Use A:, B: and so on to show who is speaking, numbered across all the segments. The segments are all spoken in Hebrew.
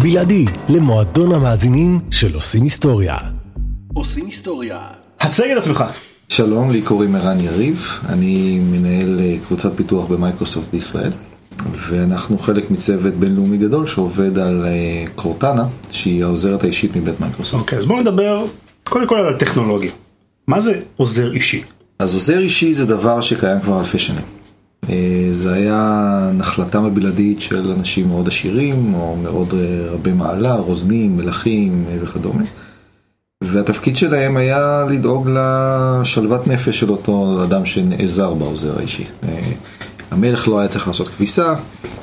A: בלעדי למועדון המאזינים של עושים היסטוריה. עושים היסטוריה. הצג את עצמך.
B: שלום, לי קוראים ערן יריב, אני מנהל קבוצת פיתוח במייקרוסופט בישראל, ואנחנו חלק מצוות בינלאומי גדול שעובד על קורטנה, שהיא העוזרת האישית מבית מייקרוסופט.
A: אוקיי, אז בואו נדבר קודם כל על הטכנולוגיה. מה זה עוזר אישי?
B: אז עוזר אישי זה דבר שקיים כבר אלפי שנים. זה היה נחלתם הבלעדית של אנשים מאוד עשירים, או מאוד רבי מעלה, רוזנים, מלכים וכדומה. והתפקיד שלהם היה לדאוג לשלוות נפש של אותו אדם שנעזר בעוזר האישי. המלך לא היה צריך לעשות כביסה,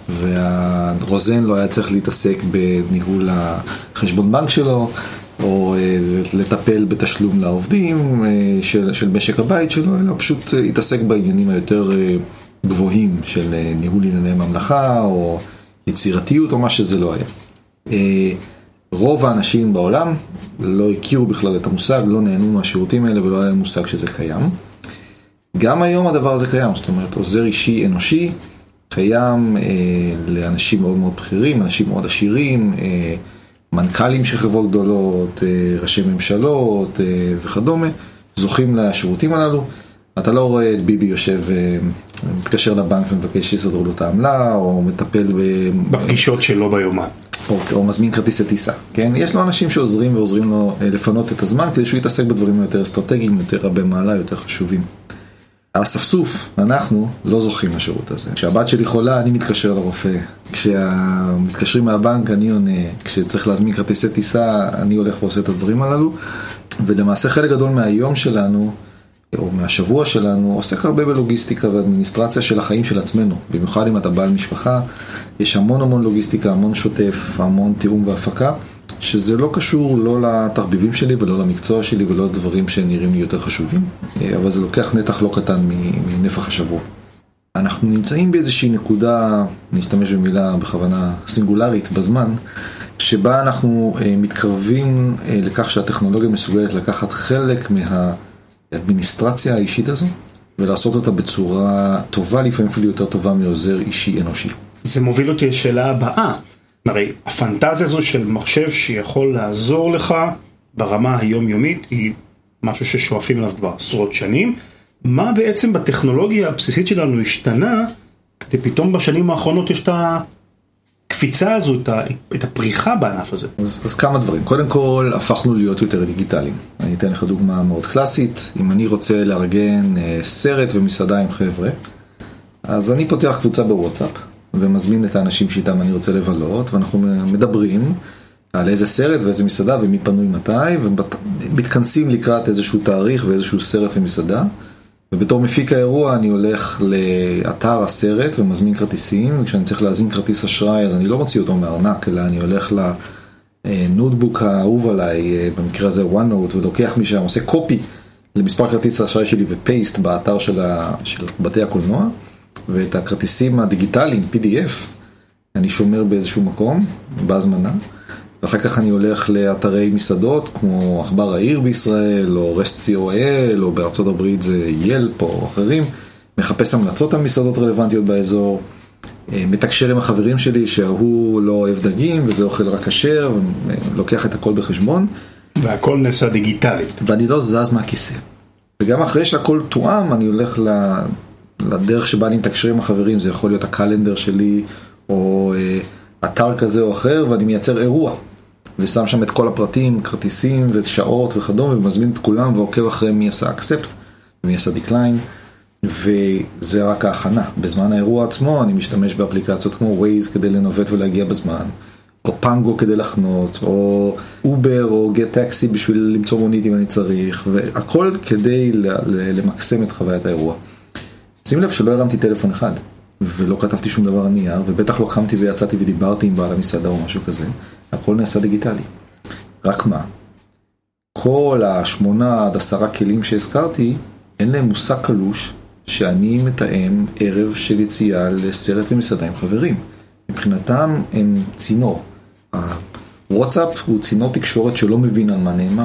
B: והרוזן לא היה צריך להתעסק בניהול החשבון בנק שלו, או לטפל בתשלום לעובדים של משק הבית שלו, אלא פשוט התעסק בעניינים היותר גבוהים של ניהול ענייני ממלכה, או יצירתיות, או מה שזה לא היה. רוב האנשים בעולם לא הכירו בכלל את המושג, לא נהנו מהשירותים האלה ולא היה להם מושג שזה קיים. גם היום הדבר הזה קיים, זאת אומרת, עוזר אישי אנושי קיים לאנשים מאוד מאוד בכירים, אנשים מאוד עשירים, מנכ"לים של חברות גדולות, ראשי ממשלות וכדומה, זוכים לשירותים הללו. אתה לא רואה את ביבי יושב מתקשר לבנק ומבקש שיסדרו לו את העמלה, או מטפל
A: בפגישות שלו ביומן.
B: או מזמין כרטיסי טיסה, כן? יש לו אנשים שעוזרים ועוזרים לו לפנות את הזמן, כדי שהוא יתעסק בדברים יותר אסטרטגיים, יותר רבי מעלה, יותר חשובים. האספסוף, אנחנו לא זוכים לשירות הזה. כשהבת שלי חולה, אני מתקשר לרופא. כשמתקשרים מהבנק, אני עונה. כשצריך להזמין כרטיסי טיסה, אני הולך ועושה את הדברים הללו. ולמעשה חלק גדול מהיום שלנו, או מהשבוע שלנו, עוסק הרבה בלוגיסטיקה ואדמיניסטרציה של החיים של עצמנו. במיוחד אם אתה בעל משפחה, יש המון לוגיסטיקה, המון שוטף, המון תיאום והפקה, שזה לא קשור לא לתחביבים שלי ולא למקצוע שלי ולא לדברים שנראים לי יותר חשובים, אבל זה לוקח נתח לא קטן מנפח השבוע. אנחנו נמצאים באיזושהי נקודה, נשתמש במילה בכוונה סינגולרית בזמן, שבה אנחנו מתקרבים לכך שהטכנולוגיה מסוגלת לקחת חלק האדמיניסטרציה האישית הזו, ולעשות אותה בצורה טובה, לפעמים אפילו יותר טובה מעוזר אישי אנושי.
A: זה מוביל אותי לשאלה הבאה. הרי הפנטזיה הזו של מחשב שיכול לעזור לך ברמה היומיומית, היא משהו ששואפים עליו כבר עשרות שנים. מה בעצם בטכנולוגיה הבסיסית שלנו השתנה, כדי פתאום בשנים האחרונות יש את הקפיצה הזו, את הפריחה בענף הזה?
B: אז כמה דברים. קודם כל, הפכנו להיות יותר דיגיטליים. אני אתן לך דוגמה מאוד קלאסית. אם אני רוצה לארגן סרט ומסעדה עם חבר'ה, אז אני פותח קבוצה בוואטסאפ, ומזמין את האנשים שאיתם אני רוצה לבלות, ואנחנו מדברים על איזה סרט ואיזה מסעדה ומי פנוי מתי, ומתכנסים לקראת איזשהו תאריך ואיזשהו סרט ומסעדה, ובתור מפיק האירוע אני הולך לאתר הסרט ומזמין כרטיסים, וכשאני צריך להזין כרטיס אשראי אז אני לא מוציא אותו מהארנק, אלא אני הולך לנוטבוק האהוב עליי, במקרה הזה OneNote, ולוקח משם, עושה קופי למספר כרטיס האשראי שלי ופייסט באתר של בתי הקולנוע, ואת הכרטיסים הדיגיטליים, PDF, אני שומר באיזשהו מקום, בהזמנה, ואחר כך אני הולך לאתרי מסעדות, כמו עכבר העיר בישראל, או REST.co.il, או בארצות הברית זה ילפ, או אחרים, מחפש המלצות על מסעדות רלוונטיות באזור, מתקשר עם החברים שלי שהוא לא אוהב דגים, וזה אוכל רק כשר, ולוקח את הכל בחשבון.
A: והכל נעשה דיגיטלית.
B: ואני לא זז מהכיסא. וגם אחרי שהכל תואם, אני הולך לדרך שבה אני מתקשר עם החברים, זה יכול להיות הקלנדר שלי, או אתר כזה או אחר, ואני מייצר אירוע, ושם שם את כל הפרטים, כרטיסים ושעות וכדומה, ומזמין את כולם, ועוקב אחרי מי עשה accept, ומי עשה decline, וזה רק ההכנה. בזמן האירוע עצמו, אני משתמש באפליקציות כמו Waze כדי לנווט ולהגיע בזמן, או פנגו כדי לחנות, או אובר, או גט טקסי בשביל למצוא מונית אם אני צריך, והכל כדי למקסם את חוויית האירוע. שים לב שלא הרמתי טלפון אחד, ולא כתבתי שום דבר על נייר, ובטח לא קמתי ויצאתי ודיברתי עם בעל המסעדה או משהו כזה. הכל נעשה דיגיטלי. רק מה? כל 8 עד 10 כלים שהזכרתי, אין להם מושג קלוש שאני מתאם ערב של יציאה לסרט ומסעדה עם חברים. מבחינתם הם צינור. הוואטסאפ הוא צינור תקשורת שלא מבין על מה נאמר.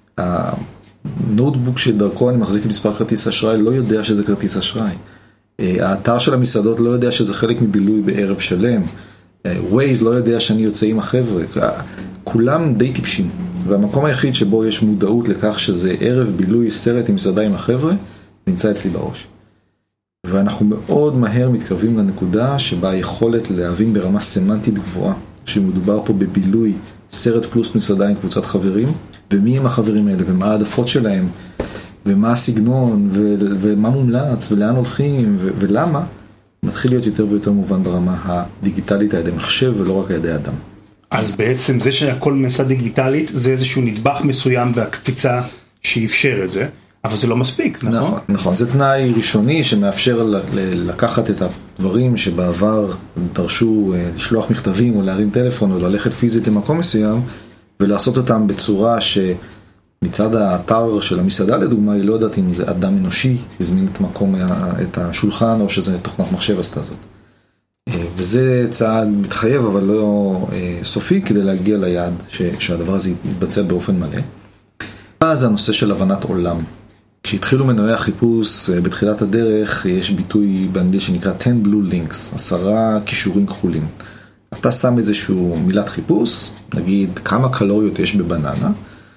B: הנוטבוק שדרכו אני מחזיק מספר כרטיס אשראי לא יודע שזה כרטיס אשראי. האתר של המסעדות לא יודע שזה חלק מבילוי בערב שלם. ווייז לא יודע שאני יוצא עם החבר'ה, כולם די טיפשים, והמקום היחיד שבו יש מודעות לכך שזה ערב בילוי סרט עם מסעדה עם החבר'ה, נמצא אצלי בראש. ואנחנו מאוד מהר מתקרבים לנקודה שבה היכולת להבין ברמה סמנטית גבוהה, שמדובר פה בבילוי סרט פלוס מסעדה עם קבוצת חברים, ומי הם החברים האלה, ומה העדפות שלהם, ומה הסגנון, ומה מומלץ, ולאן הולכים, ולמה, מתחיל להיות יותר ויותר מובן ברמה הדיגיטלית על ידי מחשב, ולא רק על ידי אדם.
A: אז בעצם זה שהכל נעשה דיגיטלית, זה איזשהו נדבך מסוים בהקפיצה שאפשר את זה, אבל זה לא מספיק, נכון?
B: נכון, זה תנאי ראשוני שמאפשר לקחת את הדברים שבעבר דרשו לשלוח מכתבים או להרים טלפון או ללכת פיזית למקום מסוים, ולעשות אותם בצורה שמצד האתר של המסעדה לדוגמה, היא לא יודעת אם זה אדם אנושי, הזמין את מקום, את השולחן, או שזה תוכנת מחשב עשתה זאת. וזה צעד מתחייב אבל לא סופי כדי להגיע ליעד שהדבר הזה יתבצע באופן מלא. אז הנושא של הבנת עולם. כשהתחילו מנועי החיפוש בתחילת הדרך, יש ביטוי באנגלית שנקרא 10 blue links, 10 קישורים כחולים. אתה שם איזשהו מילת חיפוש, נגיד כמה קלוריות יש בבננה,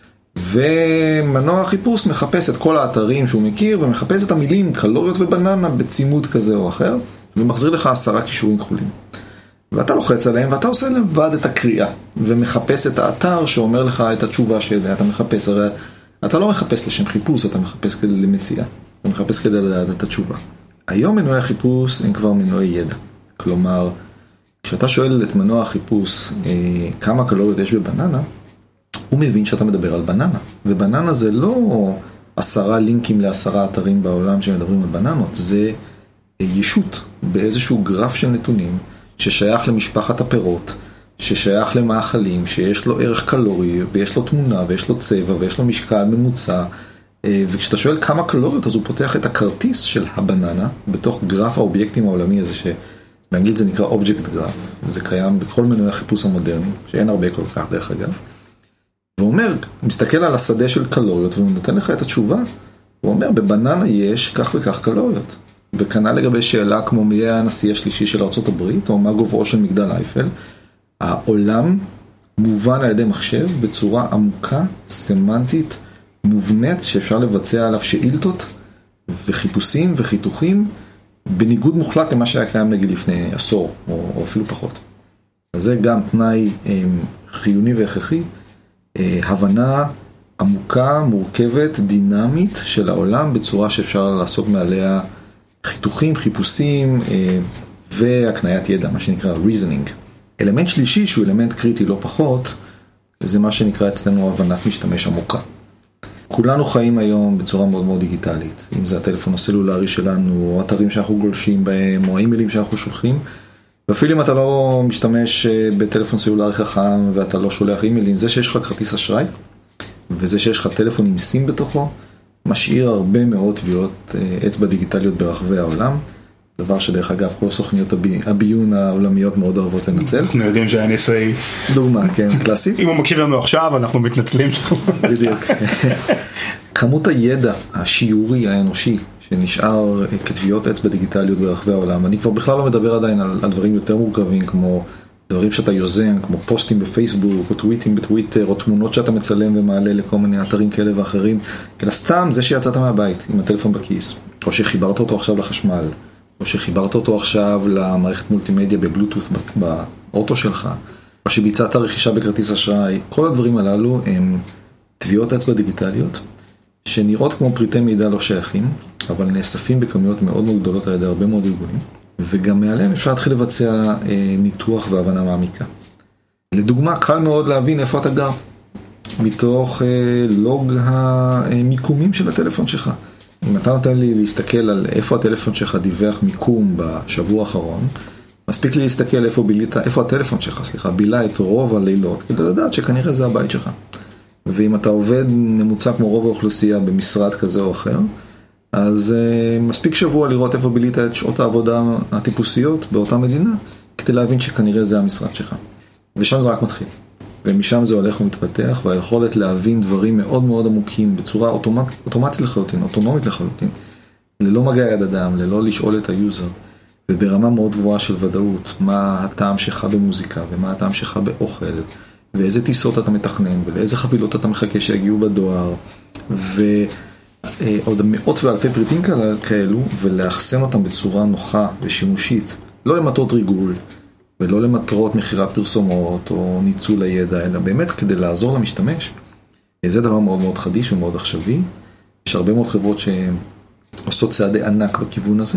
B: ומנוע החיפוש מחפש את כל האתרים שהוא מכיר, ומחפש את המילים קלוריות ובננה בצימוד כזה או אחר, ומחזיר לך 10 קישורים כחולים. ואתה לוחץ עליהם, ואתה עושה לבד את הקריאה, ומחפש את האתר שאומר לך את התשובה שאתה מחפש. הרי אתה לא מחפש לשם חיפוש, אתה מחפש כדי למציאה. אתה מחפש כדי לדעת את התשובה. היום מנועי החיפוש הם כבר מנועי ידע. כלומר, כשאתה שואל את מנוע החיפוש כמה קלוריות יש בבננה, הוא מבין שאתה מדבר על בננה. ובננה זה לא 10 לינקים ל10 אתרים בעולם שמדברים על בננות, זה ישות באיזשהו גרף של נתונים ששייך למשפחת הפירות, ששייך למאכלים, שיש לו ערך קלורי, ויש לו תמונה, ויש לו צבע, ויש לו משקל ממוצע, וכשאתה שואל כמה קלוריות, אז הוא פותח את הכרטיס של הבננה, בתוך גרף האובייקטים העולמי הזה, שבאנגלית זה נקרא Object Graph, וזה קיים בכל מנועי החיפוש המודרני, שאין הרבה כל כך דרך אגב, והוא אומר, מסתכל על השדה של קלוריות, והוא נותן לך את התשובה, הוא אומר, בבננה יש כך וכך קלוריות, וכנ"ל לגבי שאלה כמו מי היה הנשיא השלישי של ארצות הברית, או מה גובהו של מגדל אייפל, העולם מובן על ידי מחשב בצורה עמוקה, סמנטית, מובנית, שאפשר לבצע עליו שאילתות וחיפושים וחיתוכים, בניגוד מוחלט למה שהיה קיים נגיד לפני עשור, או אפילו פחות. אז זה גם תנאי חיוני והכרחי, הבנה עמוקה, מורכבת, דינמית של העולם, בצורה שאפשר לעשות מעליה חיתוכים, חיפושים והקניית ידע, מה שנקרא reasoning. אלמנט שלישי שהוא אלמנט קריטי לא פחות, זה מה שנקרא אצלנו הבנת משתמש עמוקה. כולנו חיים היום בצורה מאוד מאוד דיגיטלית, אם זה הטלפון הסלולרי שלנו, או אתרים שאנחנו גולשים בהם, או האימיילים שאנחנו שולחים, ואפילו אם אתה לא משתמש בטלפון סלולרי חכם ואתה לא שולח אימיילים, זה שיש לך כרטיס אשראי, וזה שיש לך טלפון עם סים בתוכו, משאיר הרבה מאוד טביעות אצבע דיגיטליות ברחבי העולם, דבר שדרך אגב כל סוכניות הביון העולמיות מאוד אוהבות לנצל.
A: אנחנו יודעים שה-NSA
B: דוגמה, כן, קלאסית.
A: אם הוא מקשיב לנו עכשיו, אנחנו מתנצלים.
B: בדיוק. כמות הידע השיעורי האנושי שנשאר כטביעות אצבע דיגיטליות ברחבי העולם, אני כבר בכלל לא מדבר עדיין על דברים יותר מורכבים, כמו דברים שאתה יוזם, כמו פוסטים בפייסבוק, או טוויטים בטוויטר, או תמונות שאתה מצלם ומעלה לכל מיני אתרים כאלה ואחרים, אלא סתם זה שיצאת מהבית עם הטלפון בכיס, או שחיברת אותו עכשיו לחשמל, או שחיברת אותו עכשיו למערכת מולטימדיה בבלוטות' באוטו שלך, או שביצעת רכישה בכרטיס אשראי. כל הדברים הללו הם טביעות אצבע דיגיטליות, שנראות כמו פריטי מידע לא שייכים, אבל נאספים בכמויות מאוד מאוד גדולות על ידי הרבה מאוד ארגונים, וגם מעליהם אפשר להתחיל לבצע ניתוח והבנה מעמיקה. לדוגמה, קל מאוד להבין איפה אתה גר, מתוך לוג המיקומים של הטלפון שלך. אם אתה נותן לי להסתכל על איפה הטלפון שלך דיווח מיקום בשבוע האחרון, מספיק לי להסתכל איפה הטלפון שלך, בילה את רוב הלילות, כדי לדעת שכנראה זה הבית שלך. ואם אתה עובד ממוצע כמו רוב האוכלוסייה במשרד כזה או אחר, אז מספיק שבוע לראות איפה בילית את שעות העבודה הטיפוסיות באותה מדינה, כדי להבין שכנראה זה המשרד שלך. ושם זה רק מתחיל. ומשם זה הולך ומתפתח, והיכולת להבין דברים מאוד מאוד עמוקים, בצורה אוטומטית לחלוטין, אוטונומית לחלוטין, ללא מגע יד אדם, ללא לשאול את היוזר, וברמה מאוד גבוהה של ודאות, מה הטעם שלך במוזיקה, ומה הטעם שלך באוכל, ואיזה טיסות אתה מתכנן, ולאיזה חבילות אתה מחכה שיגיעו בדואר, ועוד מאות ואלפי פריטים כאלו, ולאחסן אותם בצורה נוחה ושימושית, לא למטרות ריגול, ולא למטרות מחירת פרסומות, או ניצול הידע, אלא באמת כדי לעזור למשתמש. זה דבר מאוד מאוד חדיש ומאוד עכשווי. יש הרבה מאוד חברות שעושות צעדי ענק בכיוון הזה,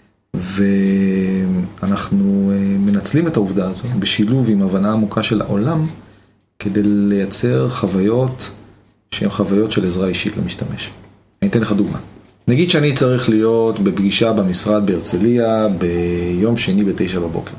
B: ואנחנו מנצלים את העובדה הזו בשילוב עם הבנה עמוקה של העולם, כדי לייצר חוויות שהן חוויות של עזרה אישית למשתמש. אני אתן לך דוגמה. נגיד שאני צריך להיות בפגישה במשרד בהרצליה ביום שני ב-9 בבוקר.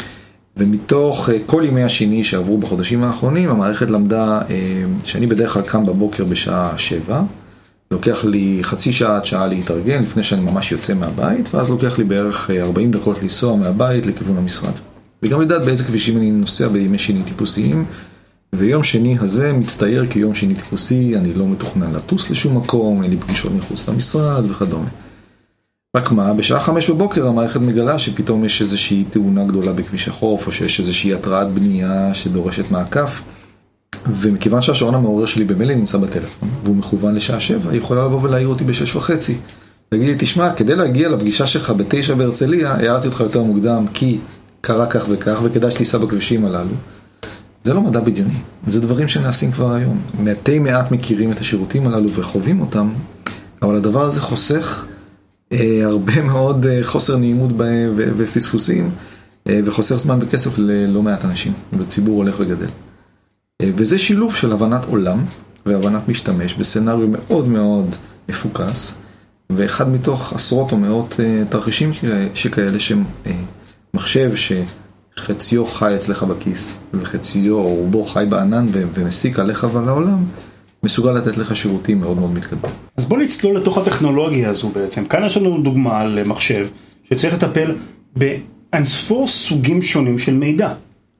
B: ומתוך כל ימי השני שעברו בחודשים האחרונים, המערכת למדה שאני בדרך כלל קם בבוקר בשעה 7, לוקח לי חצי שעה עד שעה להתארגן לפני שאני ממש יוצא מהבית, ואז לוקח לי בערך 40 דקות לנסוע מהבית לכיוון המשרד. וגם יודעת באיזה כבישים אני נוסע בימי שני טיפוסיים, ויום שני הזה מצטייר כיום שני טיפוסי, אני לא מתוכנן לטוס לשום מקום, אין לי פגישות מחוץ למשרד וכדומה. רק מה, בשעה 5 בבוקר המערכת מגלה שפתאום יש איזושהי תאונה גדולה בכביש החוף, או שיש איזושהי התרעת בנייה שדורשת מעקף, ומכיוון שהשעון המעורר שלי במילא נמצא בטלפון, והוא מכוון לשעה 7, היא יכולה לבוא ולהעיר אותי ב6:30. תגיד לי, תשמע, כדי להגיע לפגישה שלך ב9 בהרצליה, הערתי אותך יותר מוקדם, כי קרה כך וכך, וכדאי שתיסע בכבישים הללו. זה לא מדע בדיוני, זה דברים שנעשים כבר היום. מעטי מעט מכירים את השירותים הללו וחווים אותם, אבל הדבר הזה חוסך הרבה מאוד חוסר נעימות בהם ופספוסים, וחוסר זמן וכסף ללא מעט אנשים, וציבור הולך וגדל. וזה שילוב של הבנת עולם והבנת משתמש בסצנריו מאוד מאוד מפוקס, ואחד מתוך עשרות או מאות תרחישים שכאלה שמחשב שחציו חי אצלך בכיס, וחציו או רובו חי בענן ומסיק עליך ולעולם, מסוגל לתת לך שירותים מאוד מאוד מתקדמים.
A: אז בוא נצלול לתוך הטכנולוגיה הזו בעצם. כאן יש לנו דוגמה למחשב שצריך לטפל באנספור סוגים שונים של מידע.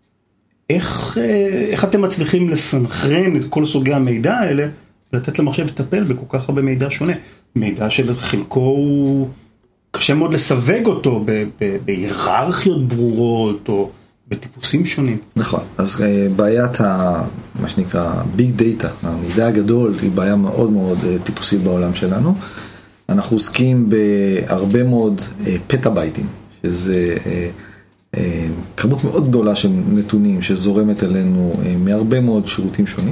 A: איך אתם מצליחים לסנכרן את כל סוגי המידע האלה ולתת למחשב לטפל בכל כך הרבה מידע שונה? מידע של חלקו הוא קשה מאוד לסווג אותו בהיררכיות ברורות או בטיפוסים שונים.
B: נכון, אז בעיית מה שנקרא ביג דאטה, המידע הגדול, היא בעיה מאוד מאוד טיפוסית בעולם שלנו. אנחנו עוסקים בהרבה מאוד פטאבייטים, שזה כמות מאוד גדולה של נתונים שזורמת אלינו מהרבה מאוד שירותים שונים,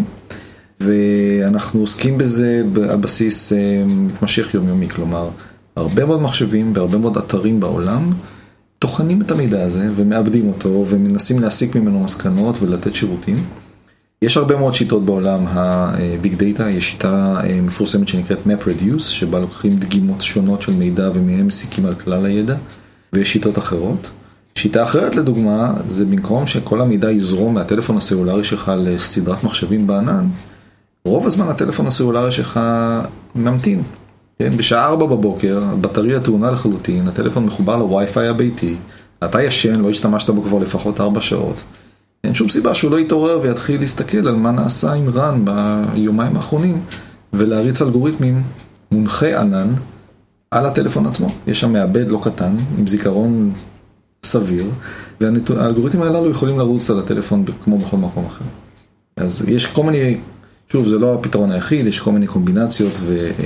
B: ואנחנו עוסקים בזה על בסיס מתמשך יומיומי, כלומר הרבה מאוד מחשבים בהרבה מאוד אתרים בעולם תוכנים את המידע הזה ומאבדים אותו ומנסים להסיק ממנו מסקנות ולתת שירותים. יש הרבה מאוד שיטות בעולם הביג דאטה, יש שיטה מפורסמת שנקראת MapReduce, שבה לוקחים דגימות שונות של מידע ומהם מסיקים על כלל הידע, ויש שיטות אחרות. שיטה אחרת לדוגמה, זה במקום שכל המידע יזרום מהטלפון הסלולרי שלך לסדרת מחשבים בענן, רוב הזמן הטלפון הסלולרי שלך ממתין. כן, בשעה 4 בבוקר, הבטריה טעונה לחלוטין, הטלפון מחובר לווי-פיי הביתי, אתה ישן, לא השתמשת בו כבר לפחות 4 שעות. אין שום סיבה שהוא לא יתעורר ויתחיל להסתכל על מה נעשה עם רן ביומיים האחרונים, ולהריץ אלגוריתמים מונחי ענן על הטלפון עצמו. יש שם מעבד לא קטן, עם זיכרון סביר, והאלגוריתמים הללו יכולים לרוץ על הטלפון כמו בכל מקום אחר. אז יש כל מיני, שוב, זה לא הפתרון היחיד, יש כל מיני קומבינציות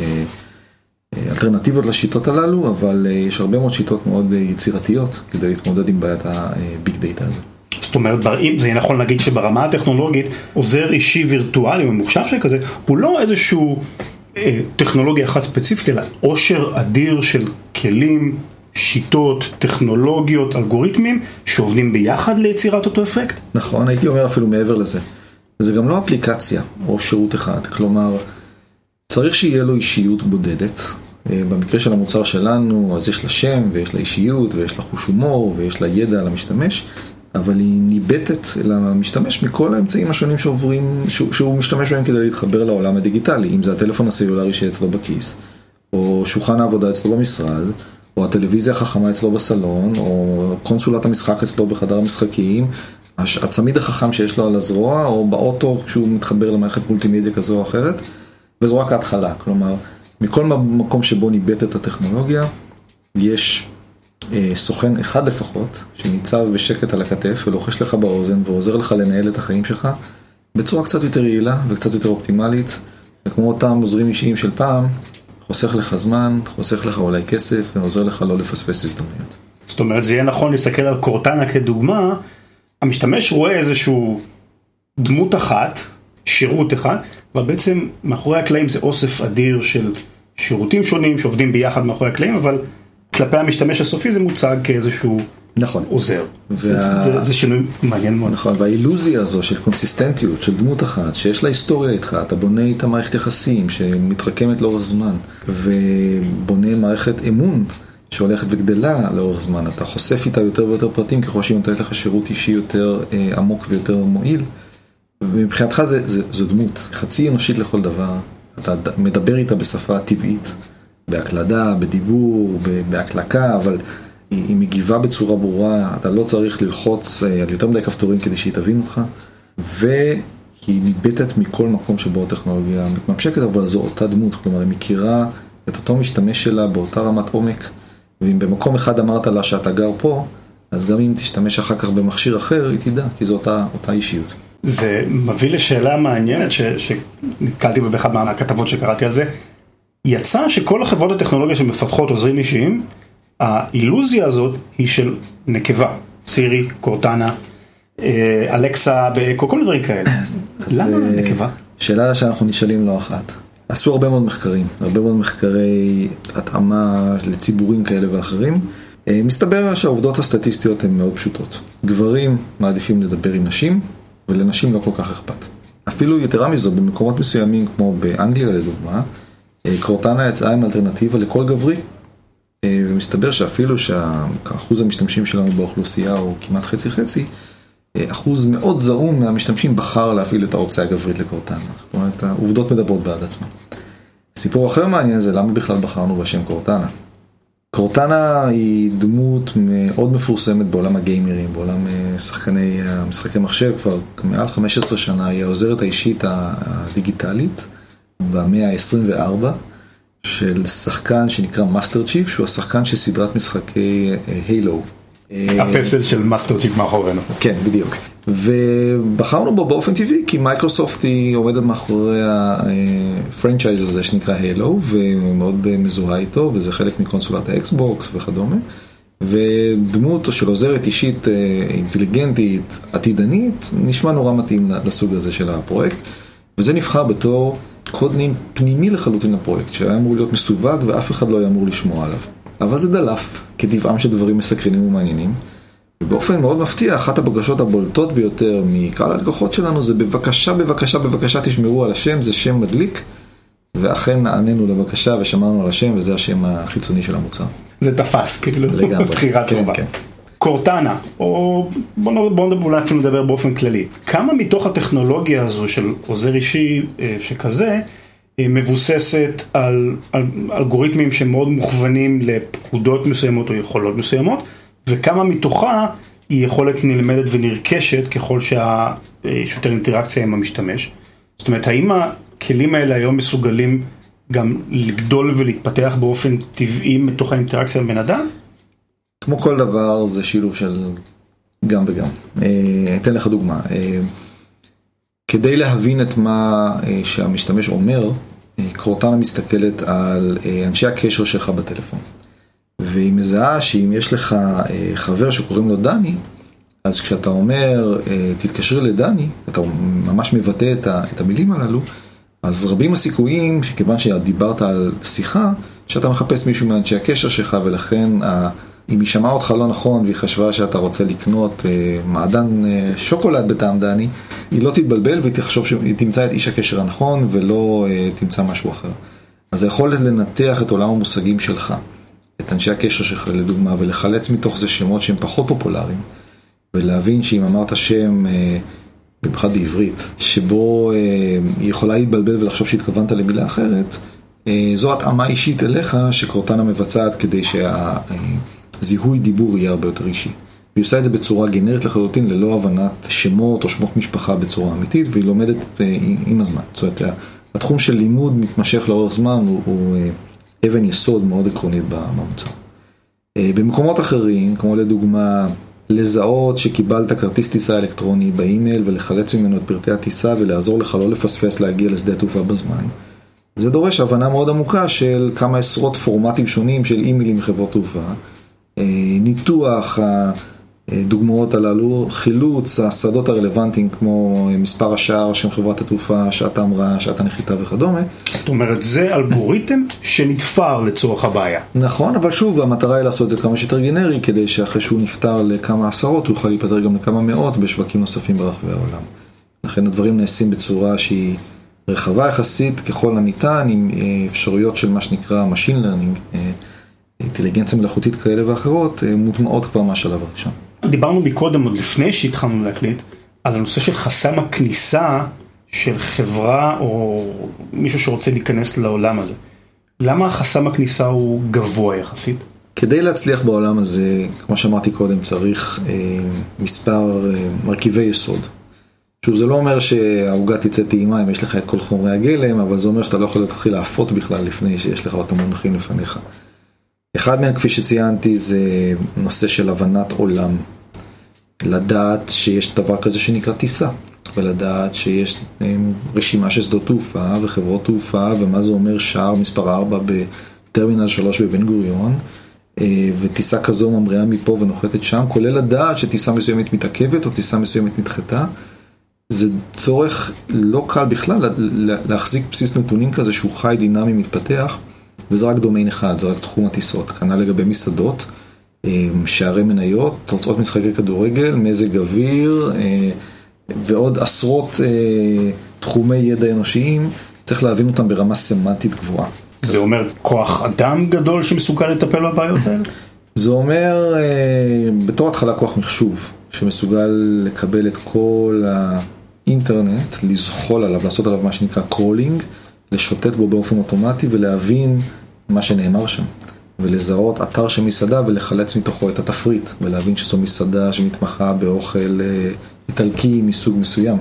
B: אלטרנטיבות לשיטות הללו, אבל יש הרבה מאוד שיטות מאוד יצירתיות כדי להתמודד עם בעיית הביג דאטה הזו.
A: זאת אומרת, זה יהיה נכון להגיד שברמה הטכנולוגית, עוזר אישי וירטואלי ממוחשב שכזה, הוא לא איזשהו טכנולוגיה אחת ספציפית, אלא עושר אדיר של כלים, שיטות, טכנולוגיות, אלגוריתמים, שעובדים ביחד ליצירת אותו אפקט?
B: נכון, הייתי אומר אפילו מעבר לזה. זה גם לא אפליקציה או שירות אחד, כלומר, צריך שיהיה לו אישיות בודדת. במקרה של המוצר שלנו, אז יש לה שם, ויש לה אישיות, ויש לה חוש הומור, ויש לה ידע על המשתמש, אבל היא ניבטת למשתמש מכל האמצעים השונים שהוא משתמש בהם כדי להתחבר לעולם הדיגיטלי, אם זה הטלפון הסלולרי שאצלו בכיס, או שולחן העבודה אצלו במשרד, או הטלוויזיה החכמה אצלו בסלון, או קונסולת המשחק אצלו בחדר המשחקים, הצמיד החכם שיש לו על הזרוע, או באוטו כשהוא מתחבר למערכת מולטימדיה כזו או אחרת, וזו רק ההתחלה. כלומר, מכל מקום שבו ניבט את הטכנולוגיה, יש סוכן אחד לפחות, שניצב בשקט על הכתף ולוחש לך באוזן ועוזר לך לנהל את החיים שלך בצורה קצת יותר יעילה וקצת יותר אופטימלית, וכמו אותם עוזרים אישיים של פעם, חוסך לך זמן, חוסך לך אולי כסף ועוזר לך לא לפספס הזדמנויות.
A: זאת אומרת, זה יהיה נכון להסתכל על קורטנה כדוגמה, המשתמש רואה איזשהו דמות אחת, שירות אחד, אבל בעצם מאחורי הקלעים זה אוסף אדיר של שירותים שונים שעובדים ביחד מאחורי הקלעים, אבל כלפי המשתמש הסופי זה מוצג כאיזשהו
B: נכון.
A: עוזר. זה שינוי מעניין מאוד.
B: נכון, והאילוזיה הזו של קונסיסטנטיות, של דמות אחת, שיש לה היסטוריה איתך, אתה בונה איתה מערכת יחסים שמתרקמת לאורך זמן, ובונה מערכת אמון שהולכת וגדלה לאורך זמן, אתה חושף איתה יותר ויותר פרטים ככל שהיא נותנת לך שירות אישי יותר עמוק ויותר מועיל, ומבחינתך זו דמות חצי אנושית לכל דבר, אתה מדבר איתה בשפה טבעית, בהקלדה, בדיבור, בהקלקה, אבל היא מגיבה בצורה ברורה, אתה לא צריך ללחוץ על יותר מדי כפתורים כדי שהיא תבין אותך, והיא ניבטת מכל מקום שבו הטכנולוגיה מתממשקת, אבל זו אותה דמות, כלומר היא מכירה את אותו משתמש שלה באותה רמת עומק, ואם במקום אחד אמרת לה שאתה גר פה, אז גם אם תשתמש אחר כך במכשיר אחר, היא תדע, כי זו אותה אישיות.
A: זה מביא לשאלה מעניינת שנתקלתי באחד מהכתבות שקראתי על זה. יצא שכל החברות הטכנולוגיה שמפתחות עוזרים אישיים, האילוזיה הזאת היא של נקבה, סירי, קורטנה, אלקסה, כל מיני דברים כאלה. למה נקבה?
B: שאלה שאנחנו נשאלים לא אחת. עשו הרבה מאוד מחקרי התאמה לציבורים כאלה ואחרים. מסתבר שהעובדות הסטטיסטיות הן מאוד פשוטות. גברים מעדיפים לדבר עם נשים, ולנשים לא כל כך אכפת. אפילו יתרה מזו, במקומות מסוימים, כמו באנגליה לדוגמה, קורטנה יצאה עם אלטרנטיבה לכל גברי, ומסתבר שאפילו שהאחוז המשתמשים שלנו באוכלוסייה הוא כמעט חצי-חצי, אחוז מאוד זעום מהמשתמשים בחר להפעיל את האופציה הגברית לקורטנה. זאת אומרת, העובדות מדברות בעד עצמן. סיפור אחר מעניין זה למה בכלל בחרנו בשם קורטנה. קורטנה היא דמות מאוד מפורסמת בעולם הגיימרים, בעולם משחקי מחשב, כבר מעל 15 שנה, היא העוזרת האישית הדיגיטלית במאה ה-24 של שחקן שנקרא מאסטר צ'יף, שהוא השחקן של סדרת משחקי הילו.
A: הפסל של מאסטר צ'יף מאחורינו.
B: כן, בדיוק. ובחרנו בו באופן טבעי, כי מייקרוסופט היא עומדת מאחורי הפרנצ'ייז הזה שנקרא הילו, ומאוד מזוהה איתו, וזה חלק מקונסולת האקסבוקס וכדומה. ודמות של עוזרת אישית אינטליגנטית, עתידנית, נשמע נורא מתאים לסוג הזה של הפרויקט, וזה נבחר בתור קוד-ניים פנימי לחלוטין לפרויקט, שהיה אמור להיות מסווג ואף אחד לא היה אמור לשמוע עליו. אבל זה דלף, כטבעם של דברים מסקרנים ומעניינים. ובאופן מאוד מפתיע, אחת הבקשות הבולטות ביותר מקהל הלקוחות שלנו זה בבקשה תשמרו על השם, זה שם מדליק, ואכן נענינו לבקשה ושמרנו על השם, וזה השם החיצוני של המוצר.
A: זה תפס, כאילו, בחירה טובה.
B: כן.
A: קורטנה, או בואו אפילו נדבר באופן כללי. כמה מתוך הטכנולוגיה הזו של עוזר אישי שכזה, מבוססת על אלגוריתמים שמאוד מוכוונים לפקודות מסוימות או יכולות מסוימות, וכמה מתוכה היא יכולת נלמדת ונרכשת ככל שיש יותר אינטראקציה עם המשתמש. זאת אומרת, האם הכלים האלה היום מסוגלים גם לגדול ולהתפתח באופן טבעי מתוך האינטראקציה עם בן אדם?
B: כמו כל דבר זה שילוב של גם וגם. אתן לך דוגמה. כדי להבין את מה שהמשתמש אומר, קורטנה מסתכלת על אנשי הקשר שלך בטלפון. והיא מזהה שאם יש לך חבר שקוראים לו דני, אז כשאתה אומר תתקשר לדני, אתה ממש מבטא את המילים הללו, אז רבים הסיכויים, שכיוון שדיברת על שיחה, שאתה מחפש מישהו מאנשי הקשר שלך, ולכן אם היא שמעה אותך לא נכון והיא חשבה שאתה רוצה לקנות מעדן שוקולד בטעם דני, היא לא תתבלבל והיא תחשוב שהיא תמצא את איש הקשר הנכון ולא תמצא משהו אחר. אז היכולת לנתח את עולם המושגים שלך, את אנשי הקשר שלך לדוגמה, ולחלץ מתוך זה שמות שהם פחות פופולריים, ולהבין שאם אמרת שם, במיוחד בעברית, שבו היא יכולה להתבלבל ולחשוב שהתכוונת למילה אחרת, זו התאמה אישית אליך שקורטנה מבצעת כדי זיהוי דיבור יהיה הרבה יותר אישי. והיא עושה את זה בצורה גנרית לחלוטין, ללא הבנת שמות או שמות משפחה בצורה אמיתית, והיא לומדת עם הזמן. זאת אומרת, התחום של לימוד מתמשך לאורך זמן הוא אבן יסוד מאוד עקרונית במוצר. במקומות אחרים, כמו לדוגמה, לזהות שקיבלת כרטיס טיסה אלקטרוני באימייל ולחלץ ממנו את פרטי הטיסה ולעזור לך לא לפספס להגיע לשדה התעופה בזמן. זה דורש הבנה מאוד עמוקה של כמה עשרות פורמטים שונים של אימיילים מחברות תעופה, ניתוח הדוגמאות הללו, חילוץ השדות הרלוונטיים כמו מספר השער של חברת התעופה, שעת ההמראה, שעת הנחיתה וכדומה.
A: זאת אומרת, זה אלגוריתם שנתפר לצורך הבעיה.
B: נכון, אבל שוב, המטרה היא לעשות את זה כמה שיותר גנרי, כדי שאחרי שהוא נפטר לכמה עשרות, הוא יוכל להיפטר גם לכמה מאות בשווקים נוספים ברחבי העולם. לכן הדברים נעשים בצורה שהיא רחבה יחסית ככל הניתן, עם אפשרויות של מה שנקרא Machine Learning, אינטליגנציה מלאכותית כאלה ואחרות, מוטמעות כבר מהשלב הראשון.
A: דיברנו מקודם, עוד לפני שהתחלנו להקליט, על הנושא של חסם הכניסה של חברה או מישהו שרוצה להיכנס לעולם הזה. למה החסם הכניסה הוא גבוה יחסית?
B: כדי להצליח בעולם הזה, כמו שאמרתי קודם, צריך מספר מרכיבי יסוד. שוב, זה לא אומר שהעוגה תצא טעימה אם יש לך את כל חומרי הגלם, אבל זה אומר שאתה לא יכול להתחיל להפות בכלל לפני שיש לך אותם מונחים לפניך. אחד מהם, כפי שציינתי, זה נושא של הבנת עולם. לדעת שיש דבר כזה שנקרא טיסה, ולדעת שיש רשימה של שדות תעופה וחברות תעופה, ומה זה אומר שער מספר 4 בטרמינל 3 בבן גוריון, וטיסה כזו ממריאה מפה ונוחתת שם, כולל לדעת שטיסה מסוימת מתעכבת או טיסה מסוימת נדחתה. זה צורך לא קל בכלל להחזיק בסיס נתונים כזה שהוא חי, דינמי, מתפתח, וזה רק דומיין אחד, זה רק תחום הטיסות. כנ"ל לגבי מסעדות, שערי מניות, תוצאות משחקי כדורגל, מזג אוויר, ועוד עשרות תחומי ידע אנושיים, צריך להבין אותם ברמה סמנטית גבוהה.
A: זה אומר כוח אדם גדול שמסוגל לטפל בבעיות האלה?
B: זה אומר בתור התחלה כוח מחשוב, שמסוגל לקבל את כל האינטרנט, לזחול עליו, לעשות עליו מה שנקרא קרולינג, לשוטט בו באופן אוטומטי ולהבין מה שנאמר שם. ולזהות אתר של מסעדה ולחלץ מתוכו את התפריט, ולהבין שזו מסעדה שמתמחה באוכל איטלקי מסוג מסוים.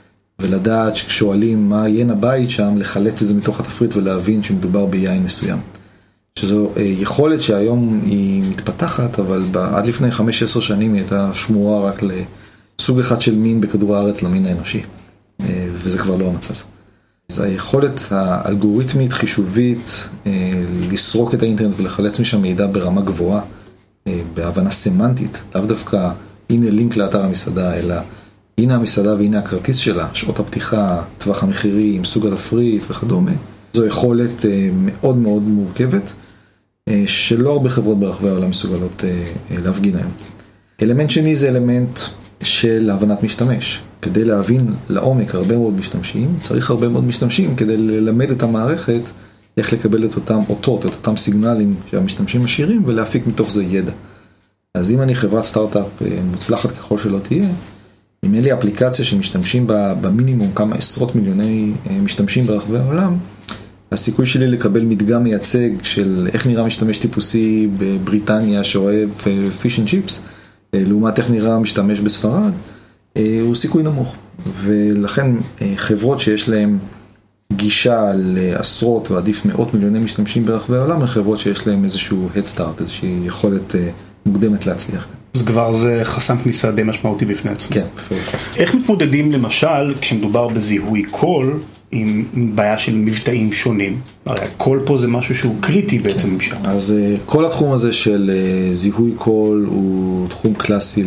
B: ולדעת שכשואלים מה יין הבית שם, לחלץ את זה מתוך התפריט ולהבין שמדובר ביין מסוים. שזו יכולת שהיום היא מתפתחת, אבל עד לפני 5-10 שנים היא הייתה שמורה רק לסוג אחד של מין בכדור הארץ, למין האנושי. וזה כבר לא המצב. אז היכולת האלגוריתמית, חישובית, לסרוק את האינטרנט ולחלץ משם מידע ברמה גבוהה, בהבנה סמנטית, לאו דווקא הנה לינק לאתר המסעדה, אלא הנה המסעדה והנה הכרטיס שלה, שעות הפתיחה, טווח המחירים, סוג התפריט וכדומה. זו יכולת מאוד מאוד מורכבת, שלא הרבה חברות ברחבי העולם מסוגלות להפגין היום. אלמנט שני זה אלמנט של הבנת משתמש. כדי להבין לעומק הרבה מאוד משתמשים, צריך הרבה מאוד משתמשים כדי ללמד את המערכת איך לקבל את אותם אותות, את אותם סיגנלים שהמשתמשים משאירים ולהפיק מתוך זה ידע. אז אם אני חברת סטארט-אפ מוצלחת ככל שלא תהיה, אם אין לי אפליקציה שמשתמשים בה במינימום כמה עשרות מיליוני משתמשים ברחבי העולם, הסיכוי שלי לקבל מדגם מייצג של איך נראה משתמש טיפוסי בבריטניה שאוהב פיש אנד צ'יפס, לעומת איך נראה משתמש בספרד, הוא סיכוי נמוך. ולכן חברות שיש להן גישה לעשרות ועדיף מאות מיליוני משתמשים ברחבי העולם, הן חברות שיש להן איזשהו head start, איזושהי יכולת מוקדמת להצליח.
A: אז כבר זה חסם כניסה די משמעותי בפני עצמו.
B: כן.
A: איך מתמודדים למשל כשמדובר בזיהוי קול עם בעיה של מבטאים שונים? הרי הקול פה זה משהו שהוא קריטי בעצם משם.
B: אז כל התחום הזה של זיהוי קול הוא תחום קלאסי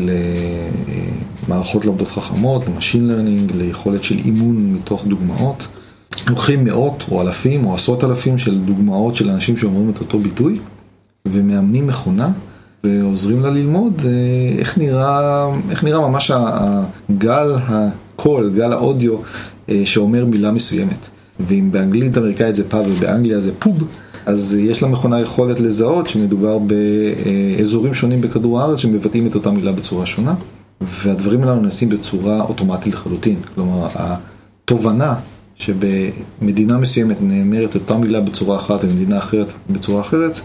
B: למערכות לומדות חכמות, למשין לרנינג, ליכולת של אימון מתוך דוגמאות. לוקחים מאות או אלפים או עשרות אלפים של דוגמאות של אנשים שאומרים את אותו ביטוי, ומאמנים מכונה ועוזרים לה ללמוד איך נראה ממש הגל הקול, גל האודיו שאומר מילה מסוימת. ואם באנגלית אמריקאית זה פאב ובאנגליה זה פוב, אז יש לה מכונה יכולת לזהות שמדובר באזורים שונים בכדור הארץ שמבטאים את אותה מילה בצורה שונה, והדברים האלה נעשים בצורה אוטומטית לחלוטין. כלומר, התובנה שבמדינה מסוימת נאמרת אותה מילה בצורה אחת ומדינה אחרת בצורה אחרת,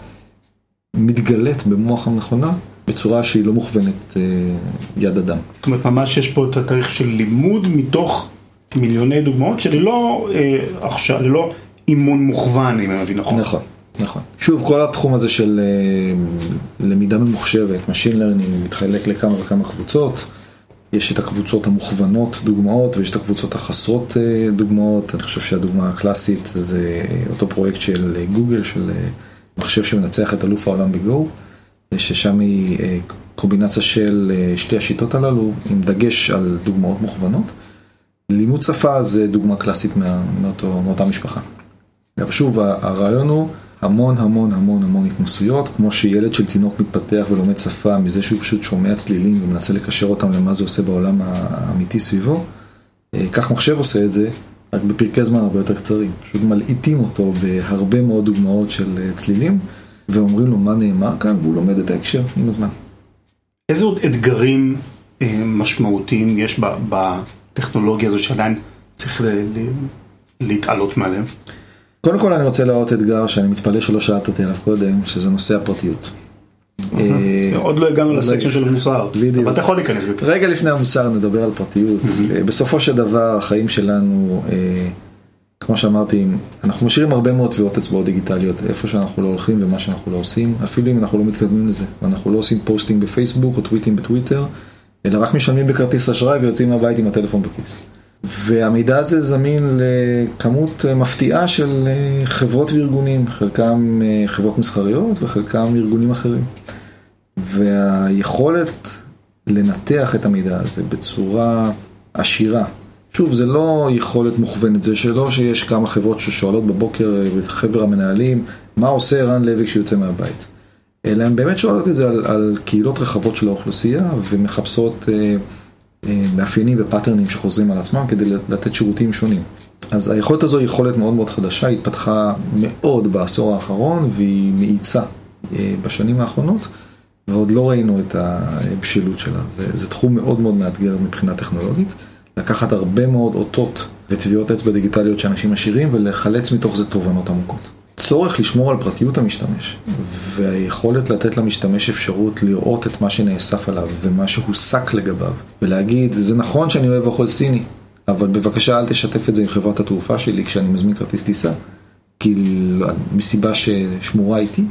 B: מתגלית במוח המכונה בצורה שהיא לא מוכוונת יד אדם.
A: זאת אומרת, ממש יש פה את התאריך של לימוד מתוך מיליוני דוגמאות שללא אימון מוכוון, אם אני מבין נכון.
B: נכון. נכון. שוב, כל התחום הזה של למידה ממוחשבת, Machine Learning, מתחלק לכמה וכמה קבוצות. יש את הקבוצות המוכוונות דוגמאות, ויש את הקבוצות החסרות דוגמאות. אני חושב שהדוגמה הקלאסית זה אותו פרויקט של גוגל, של מחשב שמנצח את אלוף העולם בגו, ששם היא קומבינציה של שתי השיטות הללו, עם דגש על דוגמאות מוכוונות. לימוד שפה זה דוגמה קלאסית מאותה משפחה. ושוב, הרעיון הוא המון המון המון המון התנסויות, כמו שילד של תינוק מתפתח ולומד שפה מזה שהוא פשוט שומע צלילים ומנסה לקשר אותם למה זה עושה בעולם האמיתי סביבו. כך מחשב עושה את זה, רק בפרקי זמן הרבה יותר קצרים. פשוט מלעיטים אותו בהרבה מאוד דוגמאות של צלילים, ואומרים לו מה נאמר כאן, והוא לומד את ההקשר עם הזמן.
A: איזה עוד אתגרים משמעותיים יש בטכנולוגיה הזו שעדיין צריך להתעלות מעליהם?
B: קודם כל אני רוצה להראות אתגר שאני מתפלא שלא שאלת אותי עליו קודם, שזה נושא הפרטיות.
A: עוד לא הגענו לסקשן של המוסר, אבל אתה יכול להיכנס בכך.
B: רגע לפני המוסר נדבר על פרטיות. בסופו של דבר החיים שלנו, כמו שאמרתי, אנחנו משאירים הרבה מאוד טביעות אצבעות דיגיטליות, איפה שאנחנו לא הולכים ומה שאנחנו לא עושים, אפילו אם אנחנו לא מתקדמים לזה, ואנחנו לא עושים פוסטינג בפייסבוק או טוויטים בטוויטר, אלא רק משלמים בכרטיס אשראי ויוצאים מהבית עם הטלפון בכיס. והמידע הזה זמין לכמות מפתיעה של חברות וארגונים, חלקם חברות מסחריות וחלקם ארגונים אחרים. והיכולת לנתח את המידע הזה בצורה עשירה, שוב, זה לא יכולת מוכוונת, זה שלא שיש כמה חברות ששואלות בבוקר בחבר המנהלים, מה עושה ערן לוי כשיוצא מהבית. אלא הן באמת שואלות את זה על קהילות רחבות של האוכלוסייה, ומחפשות מאפיינים ופאטרנים שחוזרים על עצמם כדי לתת שירותים שונים. אז היכולת הזו היא יכולת מאוד מאוד חדשה, היא התפתחה מאוד בעשור האחרון, והיא מאיצה בשנים האחרונות, ועוד לא ראינו את הבשלות שלה. זה תחום מאוד מאוד מאתגר מבחינה טכנולוגית, לקחת הרבה מאוד אותות וטביעות אצבע דיגיטליות שאנשים משאירים, ולחלץ מתוך זה תובנות עמוקות. צורך לשמור על פרטיות המשתמש, והיכולת לתת למשתמש אפשרות לראות את מה שנאסף עליו, ומה שהוסק לגביו, ולהגיד, זה נכון שאני אוהב אוכל סיני, אבל בבקשה אל תשתף את זה עם חברת התעופה שלי, כשאני מזמין כרטיס טיסה, כי מסיבה ששמורה איתי.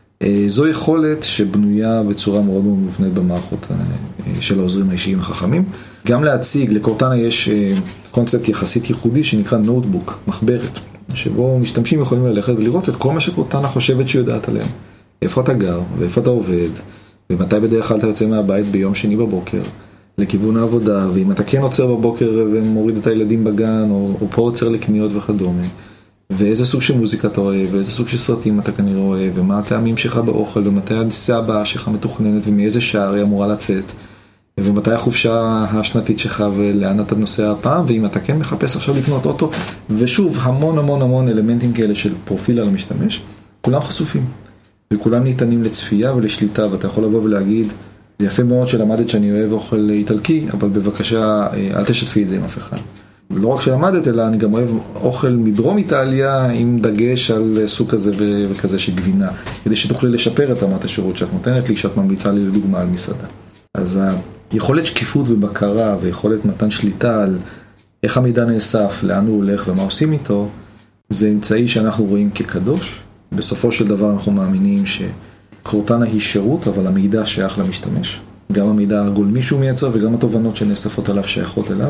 B: זו יכולת שבנויה בצורה מאוד מאוד מובנית במערכות של העוזרים האישיים החכמים. גם להציג, לקורטנה יש קונספט יחסית ייחודי שנקרא נוטבוק, מחברת, שבו משתמשים יכולים ללכת ולראות את כל מה שקורטנה חושבת שיודעת עליהם. איפה אתה גר, ואיפה אתה עובד, ומתי בדרך כלל אתה יוצא מהבית ביום שני בבוקר, לכיוון העבודה, ואם אתה כן עוצר בבוקר ומוריד את הילדים בגן, או פה עוצר לקניות וכדומה. ואיזה סוג של מוזיקה אתה אוהב, ואיזה סוג של סרטים אתה כנראה אוהב, ומה הטעמים שלך באוכל, ומתי הנסיעה הבאה שלך מתוכננת, ומאיזה שער היא אמורה לצאת, ומתי החופשה השנתית שלך, ולאן אתה נוסע הפעם, ואם אתה כן מחפש עכשיו לקנות אוטו, ושוב, המון המון המון אלמנטים כאלה של פרופיל על המשתמש, כולם חשופים, וכולם ניתנים לצפייה ולשליטה, ואתה יכול לבוא ולהגיד, זה יפה מאוד שלמדת שאני אוהב אוכל איטלקי, אבל בבקשה, אל תשתפי את זה עם אף אחד. לא רק שלמדת, אלא אני גם אוהב אוכל מדרום איטליה עם דגש על סוג כזה וכזה של גבינה, כדי שתוכלי לשפר את רמת השירות שאת נותנת לי, שאת ממליצה לי לדוגמה על מסעדה. אז היכולת שקיפות ובקרה ויכולת מתן שליטה על איך המידע נאסף, לאן הוא הולך ומה עושים איתו, זה אמצעי שאנחנו רואים כקדוש. בסופו של דבר אנחנו מאמינים שקורטנה היא שירות, אבל המידע שייך למשתמש. גם המידע הגולמי שהוא מייצר וגם התובנות שנאספות עליו שייכות אליו.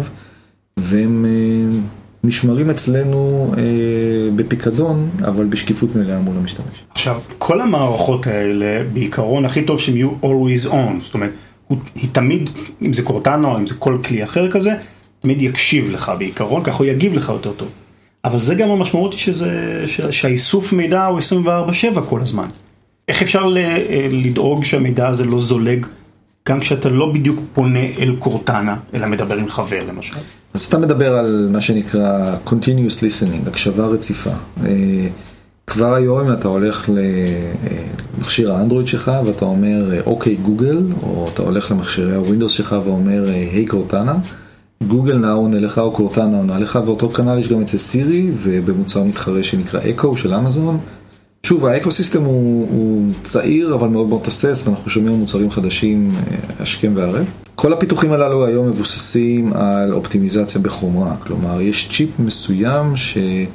B: והם נשמרים אצלנו בפיקדון, אבל בשקיפות מלאה מול המשתמש.
A: עכשיו, כל המערכות האלה, בעיקרון, הכי טוב שהם יהיו always on, זאת אומרת, היא תמיד, אם זה קורטנה או אם זה כל כלי אחר כזה, תמיד יקשיב לך בעיקרון, כך הוא יגיב לך יותר טוב. אבל זה גם המשמעות שהאיסוף מידע הוא 24/7 כל הזמן. איך אפשר לדאוג שהמידע הזה לא זולג, גם כשאתה לא בדיוק פונה אל קורטנה, אלא מדבר עם חבר למשל?
B: אז אתה מדבר על מה שנקרא continuous listening, הקשבה רציפה. כבר היום אתה הולך למכשיר האנדרואיד שלך ואתה אומר אוקיי גוגל, או אתה הולך למכשירי הווינדוס שלך ואומר היי קורטנה, גוגל נע עונה לך או קורטנה עונה לך, ואותו כנ"ל יש גם אצל סירי, ובמוצר מתחרה שנקרא אקו של אמזון. שוב, האקוסיסטם הוא צעיר אבל מאוד מאוד תוסס, ואנחנו שומעים מוצרים חדשים השכם והערב. כל הפיתוחים הללו היום מבוססים על אופטימיזציה בחומרה, כלומר יש צ'יפ מסוים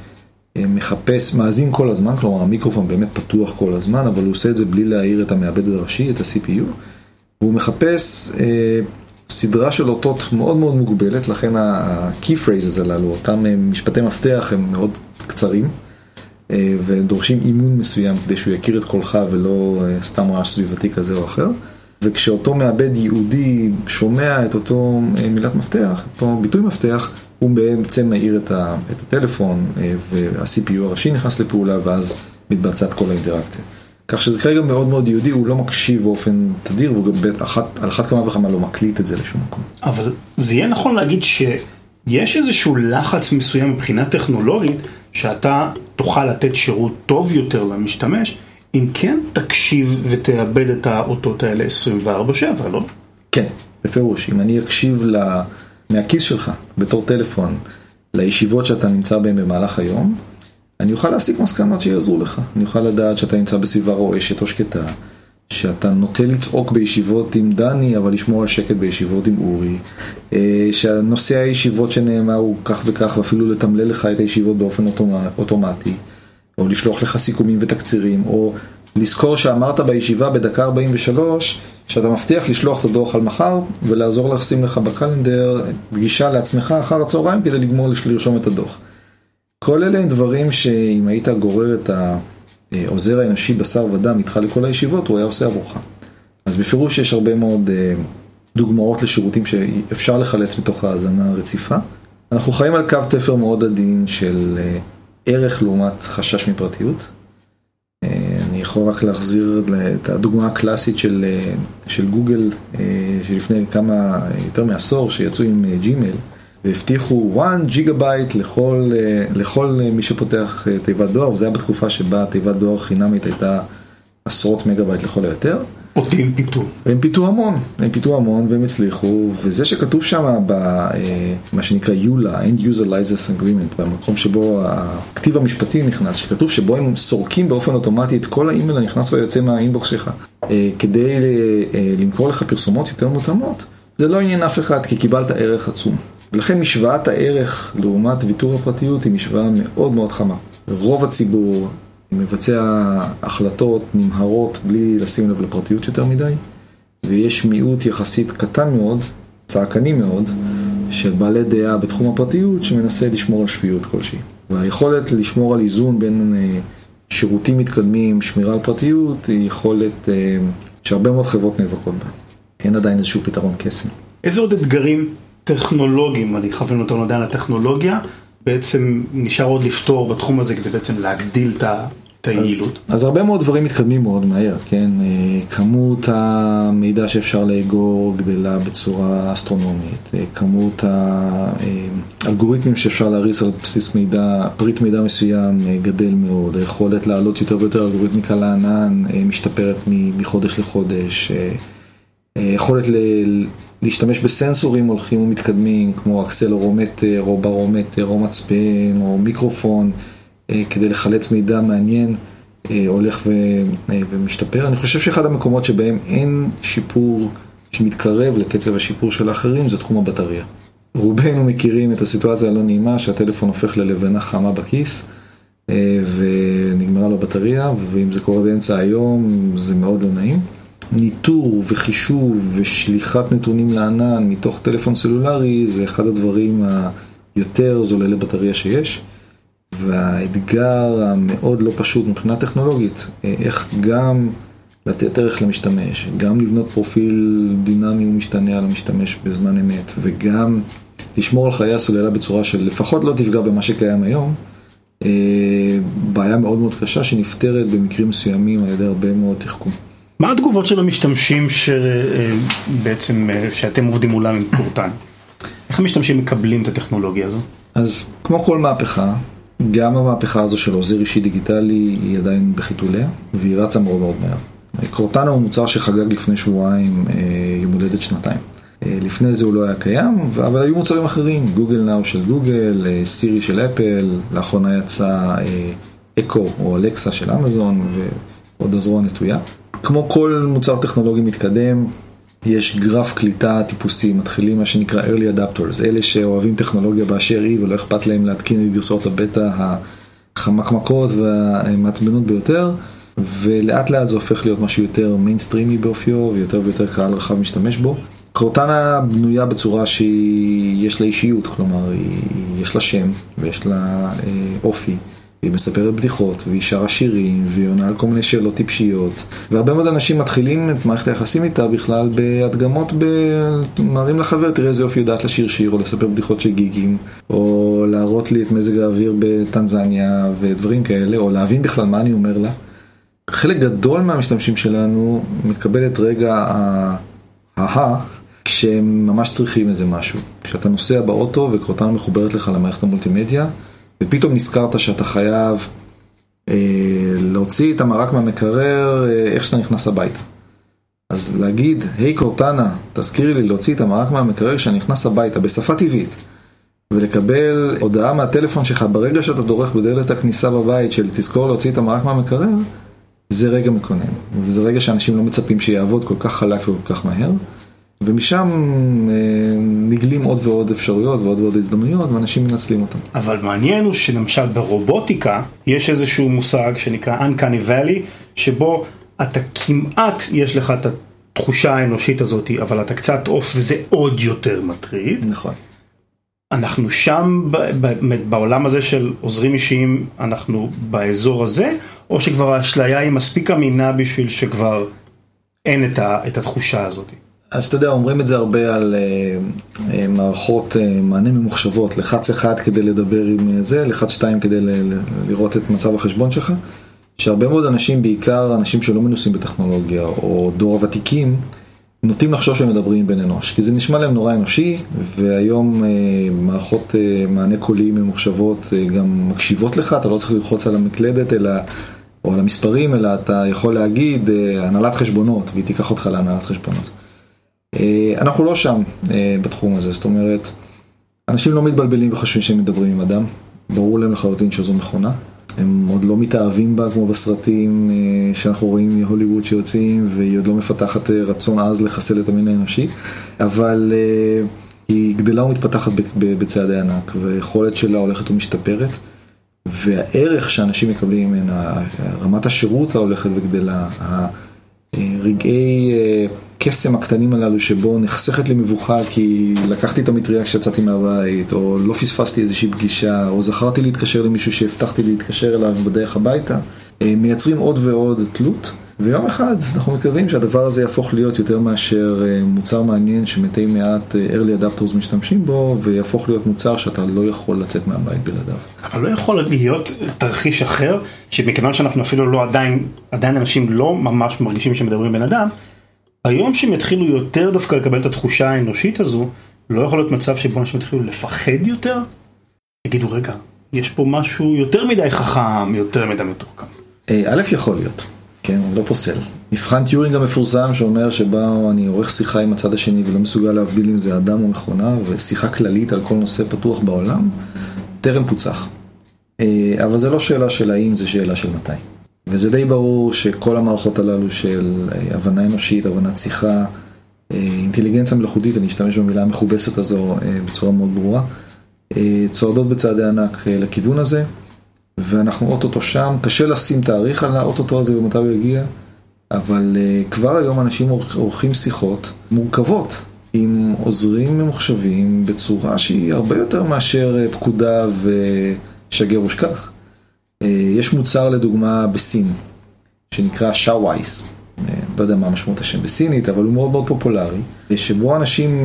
B: מחפש, מאזין כל הזמן, כלומר המיקרופון באמת פתוח כל הזמן, אבל הוא עושה את זה בלי להעיר את המעבד הראשי, את ה-CPU, והוא מחפש סדרה של אותות מאוד מאוד מוגבלת, לכן ה-key phrases הללו, אותם משפטי מפתח הם מאוד קצרים, ודורשים אימון מסוים כדי שהוא יכיר את קולך ולא סתם רעש סביבתי כזה או אחר. וכשאותו מעבד ייעודי שומע את אותו מילת מפתח, אותו ביטוי מפתח, הוא בעצם מעיר את הטלפון, וה-CPU הראשי נכנס לפעולה, ואז מתבצעת כל האינטראקציה. כך שזה כרגע מאוד מאוד ייעודי, הוא לא מקשיב באופן תדיר, והוא גם על אחת כמה וכמה לא מקליט את זה לשום מקום.
A: אבל זה יהיה נכון להגיד שיש איזשהו לחץ מסוים מבחינה טכנולוגית, שאתה תוכל לתת שירות טוב יותר למשתמש, אם כן תקשיב ותאבד את האותות האלה 24/7, לא?
B: כן, בפירוש. אם אני אקשיב מהכיס שלך, בתור טלפון, לישיבות שאתה נמצא בהן במהלך היום, אני אוכל להסיק מסקנות שיעזרו לך. אני אוכל לדעת שאתה נמצא בסביבה רועשת או שקטה, שאתה נוטה לצעוק בישיבות עם דני, אבל לשמור על שקט בישיבות עם אורי, שהנושא הישיבות שנאמר הוא כך וכך, ואפילו לתמלל לך את הישיבות באופן אוטומטי, או לשלוח לך סיכומים ותקצירים, או לזכור שאמרת בישיבה בדקה 43, שאתה מבטיח לשלוח את הדוח על מחר, ולעזור לשים לך בקלנדר פגישה לעצמך אחר הצהריים, כדי לגמור לרשום את הדוח. כל אלה הם דברים שאם היית גורר את העוזר האנושי בשר ודם איתך לכל הישיבות, הוא היה עושה עבורך. אז בפירוש יש הרבה מאוד דוגמאות לשירותים שאפשר לחלץ מתוך ההאזנה הרציפה. אנחנו חיים על קו תפר מאוד עדין של ערך לעומת חשש מפרטיות. אני יכול רק להחזיר את הדוגמה הקלאסית של גוגל, שלפני יותר מעשור, שיצאו עם ג'ימייל, והבטיחו 1 ג'יגאבייט לכל מי שפותח תיבת דואר, וזה היה בתקופה שבה תיבת דואר חינמית הייתה עשרות מגאבייט לכל היותר.
A: אותי הם פיתו.
B: הם פיתו המון והם הצליחו, וזה שכתוב שם במה שנקרא יולה, End User License Agreement, במקום שבו הכתיב המשפטי נכנס, שכתוב שבו הם סורקים באופן אוטומטי את כל האימייל הנכנס ויוצא מהאינבוקס שלך, כדי למכור לך פרסומות יותר מותאמות. זה לא עניין אף אחד, כי קיבלת ערך עצום. ולכן משוואת הערך לעומת ויתור הפרטיות היא משוואה מאוד מאוד חמה. רוב הציבור מבצע החלטות נמהרות בלי לשים לב לפרטיות יותר מדי, ויש מיעוט יחסית קטן מאוד, צעקני מאוד, של בעלי דעה בתחום הפרטיות שמנסה לשמור על שפיות כלשהי. והיכולת לשמור על איזון בין שירותים מתקדמים, שמירה על פרטיות, היא יכולת שהרבה מאוד חברות נאבקות בה. אין עדיין איזשהו פתרון קסם.
A: איזה עוד אתגרים טכנולוגיים, אני חייבים אותנו עדיין לטכנולוגיה, בעצם נשאר עוד לפתור בתחום הזה כדי בעצם להגדיל את היעילות?
B: אז הרבה מאוד דברים מתקדמים מאוד מהר, כן? כמות המידע שאפשר לאגור גדלה בצורה אסטרונומית, כמות האלגוריתמים שאפשר להריץ על בסיס מידע, פריט מידע מסוים גדל מאוד, היכולת לעלות יותר ויותר אלגוריתמיקה לענן משתפרת מחודש לחודש, יכולת להשתמש בסנסורים הולכים ומתקדמים, כמו אקסלרומטר, או ברומטר, או מצפן, או מיקרופון, כדי לחלץ מידע מעניין, הולך ומשתפר. אני חושב שאחד המקומות שבהם אין שיפור שמתקרב לקצב השיפור של האחרים, זה תחום הבטריה. רובנו מכירים את הסיטואציה הלא נעימה, שהטלפון הופך ללבנה חמה בכיס, ונגמרה לו בטריה, ואם זה קורה באמצע היום, זה מאוד לא נעים. ניטור וחישוב ושליחת נתונים לענן מתוך טלפון סלולרי זה אחד הדברים היותר זוללי בטריה שיש, והאתגר המאוד לא פשוט מבחינה טכנולוגית, איך גם לתת ערך למשתמש, גם לבנות פרופיל דינמי ומשתנה על המשתמש בזמן אמת, וגם לשמור על חיי הסוללה בצורה של לפחות לא תפגע במה שקיים היום, בעיה מאוד מאוד קשה שנפתרת במקרים מסוימים על ידי הרבה מאוד תחכום.
A: מה התגובות של המשתמשים שבעצם שאתם עובדים מולם עם קורטן? איך המשתמשים מקבלים את הטכנולוגיה הזו?
B: אז כמו כל מהפכה, גם המהפכה הזו של עוזר אישי דיגיטלי היא עדיין בחיתוליה, והיא רצה מאוד מאוד מהר. קורטן הוא מוצר שחגג לפני שבועיים יום הולדת 2 שנים. לפני זה הוא לא היה קיים, אבל היו מוצרים אחרים, גוגל נאו של גוגל, סירי של אפל, לאחרונה יצא אקו או אלקסה של אמזון ועוד הזרוע נטויה. כמו כל מוצר טכנולוגי מתקדם, יש גרף קליטה טיפוסי, מתחילים מה שנקרא early adapters, אלה שאוהבים טכנולוגיה באשר היא ולא אכפת להם להתקין את גרסאות הבטא החמקמקות והמעצבנות ביותר, ולאט לאט זה הופך להיות משהו יותר מיינסטרימי באופיו, ויותר ויותר קהל רחב משתמש בו. קורטנה בנויה בצורה שיש לה אישיות, כלומר, יש לה שם, ויש לה אופי, והיא מספרת בדיחות, והיא שרה שירים, והיא עונה על כל מיני שאלות טיפשיות. והרבה מאוד אנשים מתחילים את מערכת היחסים איתה בכלל בהדגמות, מראים לחבר, תראה איזה אופי יודעת לשיר שיר, או לספר בדיחות של גיגים, או להראות לי את מזג האוויר בטנזניה, ודברים כאלה, או להבין בכלל מה אני אומר לה. חלק גדול מהמשתמשים שלנו מקבל את רגע כשהם ממש צריכים איזה משהו. כשאתה נוסע באוטו וקורטנה מחוברת לך למערכת המולטימדיה, ופתאום נזכרת שאתה חייב להוציא את המרק מהמקרר איך שאתה נכנס הביתה. אז להגיד, היי קורטנה, תזכירי לי להוציא את המרק מהמקרר כשאני נכנס הביתה בשפה טבעית, ולקבל הודעה מהטלפון שלך ברגע שאתה דורך בדלת הכניסה בבית של תזכור להוציא את המרק מהמקרר, זה רגע מקונן. וזה רגע שאנשים לא מצפים שיעבוד כל כך חלק וכל כך מהר. ומשם נגלים עוד ועוד אפשרויות ועוד ועוד הזדמנויות, ואנשים מנצלים אותם.
A: אבל מעניין הוא שלמשל ברובוטיקה יש איזשהו מושג שנקרא Uncanny Valley, שבו אתה כמעט יש לך את התחושה האנושית הזאת, אבל אתה קצת אוף וזה עוד יותר מטריד.
B: נכון.
A: אנחנו שם בעולם הזה של עוזרים אישיים, אנחנו באזור הזה, או שכבר האשליה היא מספיק אמינה בשביל שכבר אין את התחושה הזאת?
B: אז אתה יודע, אומרים את זה הרבה על מערכות מענה ממוחשבות, לחץ אחד כדי לדבר עם זה, לחץ שתיים כדי לראות את מצב החשבון שלך, שהרבה מאוד אנשים, בעיקר אנשים שלא מנוסים בטכנולוגיה, או דור הוותיקים, נוטים לחשוב שהם מדברים בין אנוש, כי זה נשמע להם נורא אנושי, והיום מערכות מענה קולי ממוחשבות גם מקשיבות לך, אתה לא צריך ללחוץ על המקלדת, או על המספרים, אלא אתה יכול להגיד הנהלת חשבונות, והיא תיקח אותך להנהלת חשבונות. אנחנו לא שם בתחום הזה, זאת אומרת, אנשים לא מתבלבלים וחושבים שהם מדברים עם אדם, ברור להם לחלוטין שזו מכונה, הם עוד לא מתאהבים בה כמו בסרטים שאנחנו רואים מהוליווד שיוצאים, והיא עוד לא מפתחת רצון אז לחסל את המין האנושי, אבל היא גדלה ומתפתחת בצעדי ענק, והיכולת שלה הולכת ומשתפרת, והערך שאנשים מקבלים ממנה, רמת השירות ההולכת וגדלה, הרגעי קסם הקטנים הללו שבו נחסכת לי מבוכה כי לקחתי את המטריה כשיצאתי מהבית, או לא פספסתי איזושהי פגישה, או זכרתי להתקשר למישהו שהבטחתי להתקשר אליו בדרך הביתה, מייצרים עוד ועוד תלות, ויום אחד אנחנו מקווים שהדבר הזה יהפוך להיות יותר מאשר מוצר מעניין שמתי מעט early adapters משתמשים בו, ויהפוך להיות מוצר שאתה לא יכול לצאת מהבית בלעדיו.
A: אבל לא יכול להיות תרחיש אחר, שמכיוון שאנחנו אפילו לא עדיין אנשים לא ממש מרגישים שמדברים בן אדם, היום שהם יתחילו יותר דווקא לקבל את התחושה האנושית הזו, לא יכול להיות מצב שבו אנשים יתחילו לפחד יותר? יגידו, רגע, יש פה משהו יותר מדי חכם, יותר מדי מתוחכם.
B: א' יכול להיות, כן, לא פוסל. מבחן טיורינג המפורסם שאומר שבה אני עורך שיחה עם הצד השני ולא מסוגל להבדיל אם זה אדם או מכונה, ושיחה כללית על כל נושא פתוח בעולם, טרם פוצח. אבל זה לא שאלה של האם, זה שאלה של מתי. וזה די ברור שכל המערכות הללו של הבנה אנושית, הבנת שיחה, אינטליגנציה מלאכותית, אני אשתמש במילה המכובסת הזו בצורה מאוד ברורה, צועדות בצעדי ענק לכיוון הזה, ואנחנו אוטוטו שם, קשה לשים תאריך על האוטוטו הזה ומתי הוא יגיע, אבל כבר היום אנשים עורכים שיחות מורכבות עם עוזרים ממוחשבים בצורה שהיא הרבה יותר מאשר פקודה ושגר ושכח. יש מוצר לדוגמה בסין שנקרא שאווייס, לא יודע מה המשמעות השם בסינית, אבל הוא מאוד מאוד פופולרי, שבו אנשים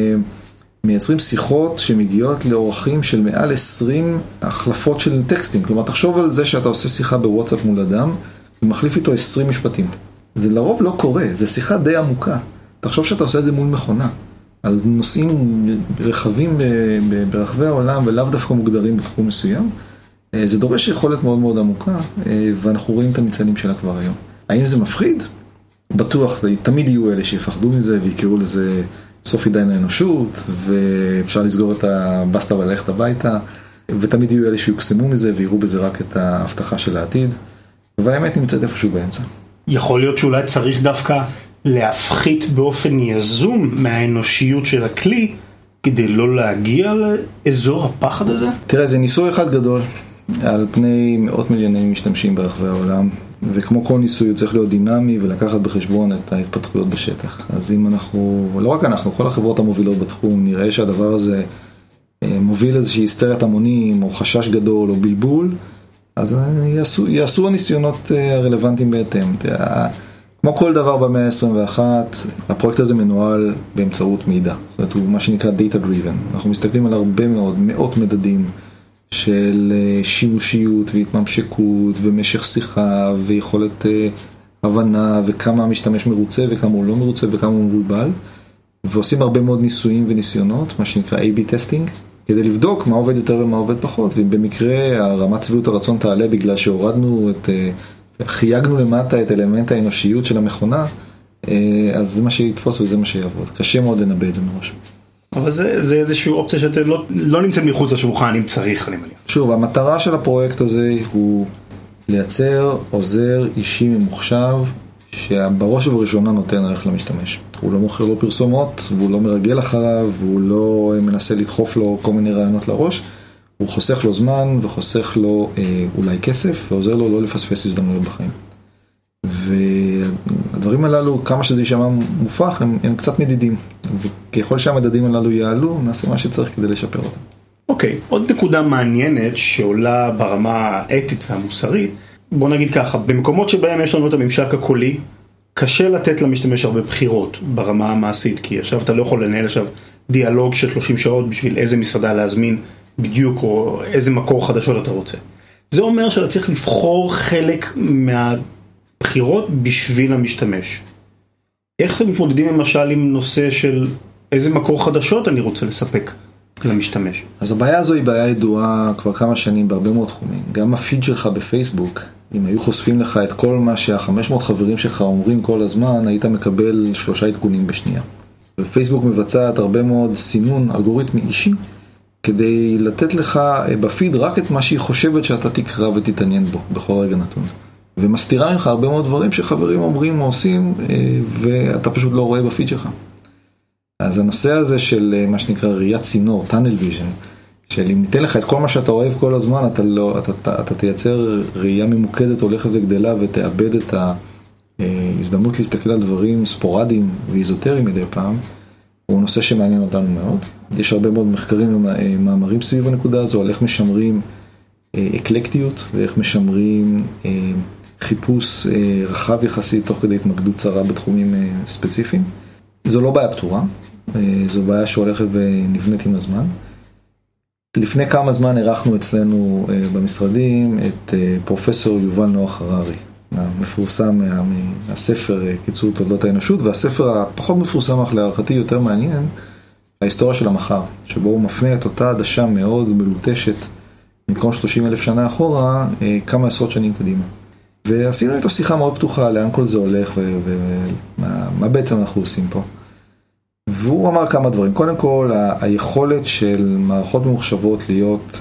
B: מייצרים שיחות שמגיעות לאורחים של מעל 20 החלפות של טקסטים. כלומר, תחשוב על זה שאתה עושה שיחה בוואטסאפ מול אדם ומחליף איתו 20 משפטים. זה לרוב לא קורה, זה שיחה די עמוקה. תחשוב שאתה עושה את זה מול מכונה, על נושאים רחבים ברחבי העולם ולאו דווקא מוגדרים בתחום מסוים. זה דורש יכולת מאוד מאוד עמוקה, ואנחנו רואים את הניצנים שלה כבר היום. האם זה מפחיד? בטוח, תמיד יהיו אלה שיפחדו מזה ויקראו לזה סוף עידן האנושות, ואפשר לסגור את הבסטה וללכת הביתה, ותמיד יהיו אלה שיוקסמו מזה ויראו בזה רק את ההבטחה של העתיד, והאמת נמצאת איפשהו באמצע.
A: יכול להיות שאולי צריך דווקא להפחית באופן יזום מהאנושיות של הכלי, כדי לא להגיע לאזור הפחד הזה?
B: תראה, זה ניסוי אחד גדול. על פני מאות מיליוני משתמשים ברחבי העולם, וכמו כל ניסוי הוא צריך להיות דינמי ולקחת בחשבון את ההתפתחויות בשטח. אז אם אנחנו, לא רק אנחנו, כל החברות המובילות בתחום, נראה שהדבר הזה מוביל איזושהי היסטריית המונים, או חשש גדול, או בלבול, אז יעשו הניסיונות הרלוונטיים בהתאם. כמו כל דבר במאה ה-21, הפרויקט הזה מנוהל באמצעות מידע. זאת אומרת, הוא מה שנקרא data driven. אנחנו מסתכלים על הרבה מאוד, מאות מדדים של שימושיות והתממשקות ומשך שיחה ויכולת הבנה וכמה המשתמש מרוצה וכמה הוא לא מרוצה וכמה הוא מבולבל. ועושים הרבה מאוד ניסויים וניסיונות, מה שנקרא A/B testing, כדי לבדוק מה עובד יותר ומה עובד פחות. ובמקרה הרמת שביעות הרצון תעלה בגלל שהורדנו חייגנו למטה את אלמנט האנושיות של המכונה, אז זה מה שיתפוס וזה מה שיעבוד. קשה מאוד לנבא את זה מראש.
A: אבל זה איזושהי אופציה שאתם לא נמצאים מחוץ לשולחן אם צריך, אני מניח.
B: שוב, המטרה של הפרויקט הזה הוא לייצר עוזר אישי ממוחשב, שבראש ובראשונה נותן ערך למשתמש. הוא לא מוכר לו פרסומות, והוא לא מרגל אחריו, והוא לא מנסה לדחוף לו כל מיני רעיונות לראש. הוא חוסך לו זמן וחוסך לו אולי כסף, ועוזר לו לא לפספס הזדמנויות בחיים. והדברים הללו, כמה שזה יישמע מופך, הם קצת מדידים. וככל שהמדדים הללו יעלו, נעשה מה שצריך כדי לשפר אותם.
A: אוקיי, עוד נקודה מעניינת שעולה ברמה האתית והמוסרית, בוא נגיד ככה, במקומות שבהם יש לנו את הממשק הקולי, קשה לתת למשתמש הרבה בחירות ברמה המעשית, כי עכשיו אתה לא יכול לנהל עכשיו דיאלוג של 30 שעות בשביל איזה מסעדה להזמין בדיוק, או איזה מקור חדשות אתה רוצה. זה אומר שאתה צריך לבחור חלק מהבחירות בשביל המשתמש. איך אתם מתמודדים למשל עם נושא של איזה מקור חדשות אני רוצה לספק למשתמש?
B: אז הבעיה הזו היא בעיה ידועה כבר כמה שנים בהרבה מאוד תחומים. גם הפיד שלך בפייסבוק, אם היו חושפים לך את כל מה שה500 חברים שלך אומרים כל הזמן, היית מקבל 3 עדכונים בשנייה. ופייסבוק מבצעת הרבה מאוד סינון אלגוריתמי אישי, כדי לתת לך בפיד רק את מה שהיא חושבת שאתה תקרא ותתעניין בו בכל רגע נתון. ומסתירה ממך הרבה מאוד דברים שחברים אומרים או עושים, ואתה פשוט לא רואה בפיד שלך. אז הנושא הזה של מה שנקרא ראיית צינור, tunnel vision, של אם ניתן לך את כל מה שאתה אוהב כל הזמן, אתה תייצר ראייה ממוקדת הולכת וגדלה, ותאבד את ההזדמנות להסתכל על דברים ספורדיים ואיזוטריים מדי פעם. הוא נושא שמעניין אותנו מאוד. יש הרבה מאוד מחקרים ומאמרים סביב הנקודה הזו, על איך משמרים אקלקטיות, ואיך משמרים חיפוש רחב יחסית, תוך כדי התמקדות צרה בתחומים ספציפיים. זו לא בעיה פתורה, זו בעיה שהולכת ונבנית עם הזמן. לפני כמה זמן ערכנו אצלנו במשרדים את פרופסור יובל נוח הררי, המפורסם מהספר קיצור תולדות האנושות, והספר הפחות מפורסם אך להערכתי יותר מעניין, ההיסטוריה של המחר, שבו הוא מפנה את אותה עדשה מאוד מלוטשת, במקום 30,000 שנה אחורה, כמה עשרות שנים קדימה. ועשינו איתו שיחה מאוד פתוחה, לאן כל זה הולך ומה בעצם אנחנו עושים פה. והוא אמר כמה דברים. קודם כל, היכולת של מערכות ממוחשבות להיות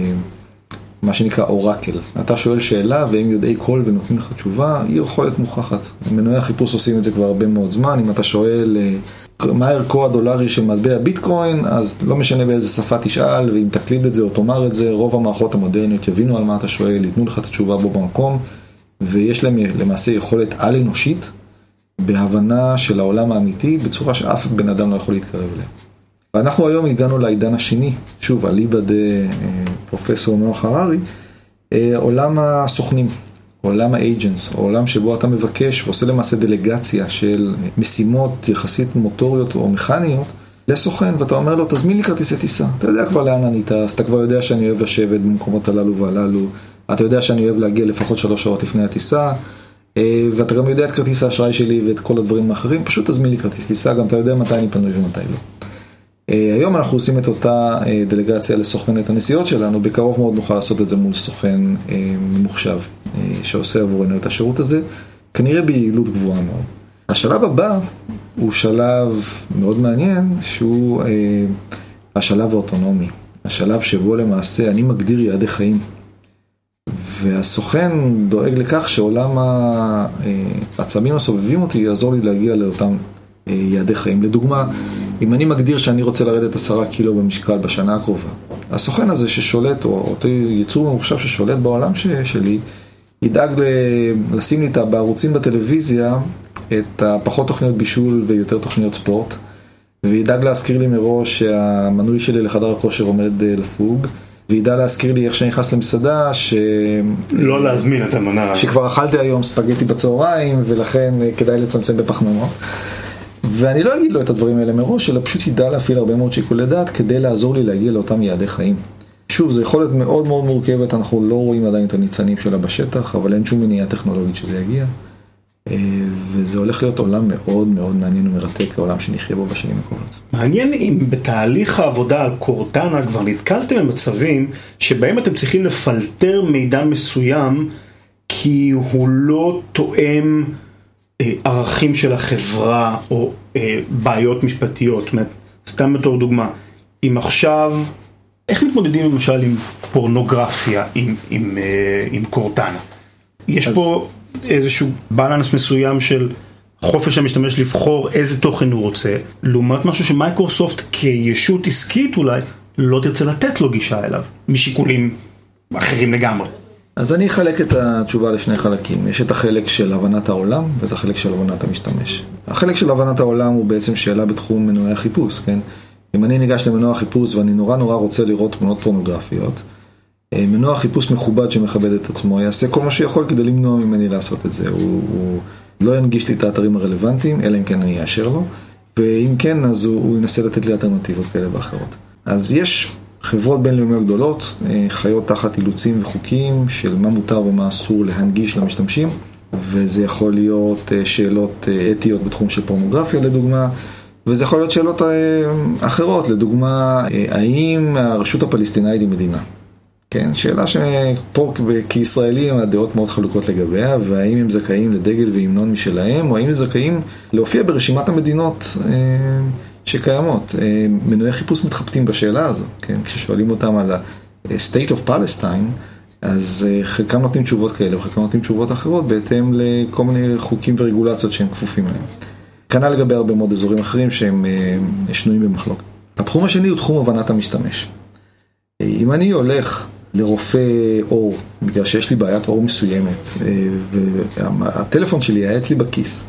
B: מה שנקרא אורקל. אתה שואל שאלה והם יודעי קול ונותנים לך תשובה, היא יכולת מוכחת. מנועי החיפוש עושים את זה כבר הרבה מאוד זמן. אם אתה שואל מה ערכו הדולרי של מטבע ביטקוין, אז לא משנה באיזה שפה תשאל, ואם תקליד את זה או תאמר את זה, רוב המערכות המודרניות יבינו על מה אתה שואל, ייתנו לך את התשובה בו במקום, ויש להם למעשה יכולת על אנושית, בהבנה של העולם האמיתי, בצורה שאף בן אדם לא יכול להתקרב אליה. ואנחנו היום הגענו לעידן השני, שוב, אליבא דה פרופסור נוח הררי, עולם הסוכנים, עולם האג'נס, עולם שבו אתה מבקש ועושה למעשה דלגציה של משימות יחסית מוטוריות או מכניות, לסוכן, ואתה אומר לו, תזמין לי כרטיסי טיסה. אתה יודע כבר לאן אני טס, אתה כבר יודע שאני אוהב לשבת במקומות הללו והללו, אתה יודע שאני אוהב להגיע לפחות 3 שעות לפני הטיסה, ואתה גם יודע את כרטיס האשראי שלי ואת כל הדברים האחרים, פשוט תזמין לי כרטיס טיסה, גם אתה יודע מתי אני פנוי ומתי לא. היום אנחנו עושים את אותה דלגציה לסוכנת הנסיעות שלנו, בקרוב מאוד נוכל לעשות את זה מול סוכן ממוחשב שעושה עבורנו את השירות הזה, כנראה ביעילות גבוהה מאוד. השלב הבא הוא שלב מאוד מעניין, שהוא השלב האוטונומי, השלב שבו למעשה אני מגדיר יעדי חיים. והסוכן דואג לכך שעולם העצמים הסובבים אותי יעזור לי להגיע לאותם יעדי חיים. לדוגמה, אם אני מגדיר שאני רוצה לרדת 10 קילו במשקל בשנה הקרובה, הסוכן הזה ששולט, או אותו יצור ממוחשב ששולט בעולם שלי, ידאג לשים לי בערוצים בטלוויזיה את הפחות תוכניות בישול ויותר תוכניות ספורט, וידאג להזכיר לי מראש שהמנוי שלי לחדר הכושר עומד לפוג, וידע להזכיר לי איך שאני נכנס למסעדה
A: לא להזמין את המנה.
B: שכבר אכלתי היום ספגטי בצהריים, ולכן כדאי לצמצם בפחמימות. ואני לא אגיד לו את הדברים האלה מראש, אלא פשוט ידע להפעיל הרבה מאוד שיקולי דעת כדי לעזור לי להגיע לאותם יעדי חיים. שוב, זו יכולת מאוד מאוד מורכבת, אנחנו לא רואים עדיין את הניצנים שלה בשטח, אבל אין שום מניעה טכנולוגית שזה יגיע. וזה הולך להיות עולם מאוד מאוד מעניין ומרתק, העולם שנחיה בו בשנים הקרובות.
A: מעניין אם בתהליך העבודה על קורטנה כבר נתקלתם במצבים שבהם אתם צריכים לפלטר מידע מסוים כי הוא לא תואם ערכים של החברה או בעיות משפטיות. סתם בתור דוגמה, אם עכשיו, איך מתמודדים למשל עם פורנוגרפיה, עם קורטנה? יש פה איזשהו בלנס מסוים של חופש המשתמש לבחור איזה תוכן הוא רוצה, לעומת משהו שמייקרוסופט כישות עסקית אולי לא תרצה לתת לו גישה אליו, משיקולים אחרים לגמרי.
B: אז אני אחלק את התשובה לשני חלקים. יש את החלק של הבנת העולם ואת החלק של הבנת המשתמש. החלק של הבנת העולם הוא בעצם שאלה בתחום מנועי החיפוש, כן? אם אני ניגש למנוע החיפוש ואני נורא רוצה לראות תמונות פורנוגרפיות, מנוע חיפוש מכובד שמכבד את עצמו יעשה כל מה שיכול כדי למנוע ממני לעשות את זה. הוא לא ינגיש לי את האתרים הרלוונטיים, אלא אם כן אני אאשר לו, ואם כן, אז הוא ינסה לתת לי אלטרנטיבות כאלה ואחרות. אז יש חברות בינלאומיות גדולות, חיות תחת אילוצים וחוקים של מה מותר ומה אסור להנגיש למשתמשים, וזה יכול להיות שאלות אתיות בתחום של פורנוגרפיה לדוגמה, וזה יכול להיות שאלות אחרות, לדוגמה, האם הרשות הפלסטינאית היא מדינה? כן, שאלה שפה כישראלים הדעות מאוד חלוקות לגביה, והאם הם זכאים לדגל והמנון משלהם, או האם הם זכאים להופיע ברשימת המדינות שקיימות. מנועי חיפוש מתחבטים בשאלה הזו, כן? כששואלים אותם על ה-State of Palestine, אז חלקם נותנים תשובות כאלה, וחלקם נותנים תשובות אחרות, בהתאם לכל מיני חוקים ורגולציות שהם כפופים להם. כנ"ל לגבי הרבה מאוד אזורים אחרים שהם שנויים במחלוקת. התחום השני הוא תחום הבנת המשתמש. אם אני הולך לרופא אור, בגלל שיש לי בעיית אור מסוימת, והטלפון שלי היה אצלי בכיס,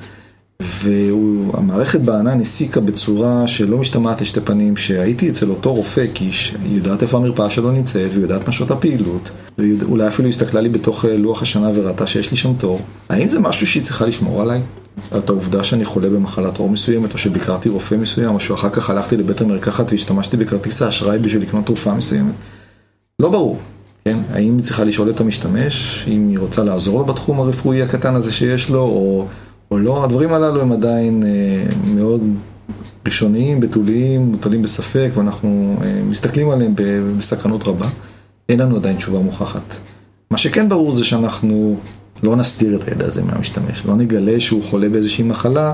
B: והמערכת בענן הסיקה בצורה שלא משתמעת לשתי פנים, שהייתי אצל אותו רופא, כי היא יודעת איפה המרפאה שלו נמצאת, והיא יודעת מה שעות הפעילות, ואולי אפילו הסתכלה לי בתוך לוח השנה וראתה שיש לי שם תור. האם זה משהו שהיא צריכה לשמור עליי? את העובדה שאני חולה במחלת אור מסוימת, או שביקרתי רופא מסוים, או שאחר כך הלכתי לבית המרקחת והשתמשתי בכרטיס האשראי בשביל לקנות תרופה מסוימת? לא ברור. כן? האם היא צריכה לשאול את המשתמש, אם היא רוצה לעזור לו בתחום הרפואי הקטן הזה שיש לו, או לא? הדברים הללו הם עדיין מאוד ראשוניים, בתוליים, מוטלים בספק, ואנחנו מסתכלים עליהם בסכנות רבה. אין לנו עדיין תשובה מוכחת. מה שכן ברור זה שאנחנו לא נסתיר את הידע הזה מהמשתמש, לא נגלה שהוא חולה באיזושהי מחלה,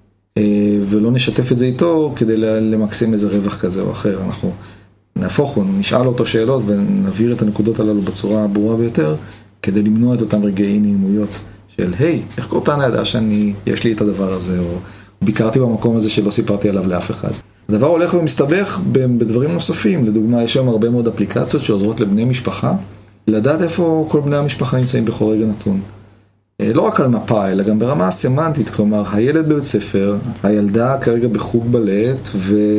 B: ולא נשתף את זה איתו כדי למקסם איזה רווח כזה או אחר. אנחנו נהפוך, נשאל אותו שאלות ונבהיר את הנקודות הללו בצורה ברורה ביותר, כדי למנוע את אותם רגעי נעימויות של, היי, איך קורטנה ידע שיש לי את הדבר הזה, או ביקרתי במקום הזה שלא סיפרתי עליו לאף אחד. הדבר הולך ומסתבך בדברים נוספים. לדוגמה, יש שם הרבה מאוד אפליקציות שעוזרות לבני משפחה, לדעת איפה כל בני המשפחה נמצאים בכל רגע נתון. לא רק על מפה, אלא גם ברמה הסמנטית, כלומר, הילד בבית ספר, הילדה כרגע בחוג בלט,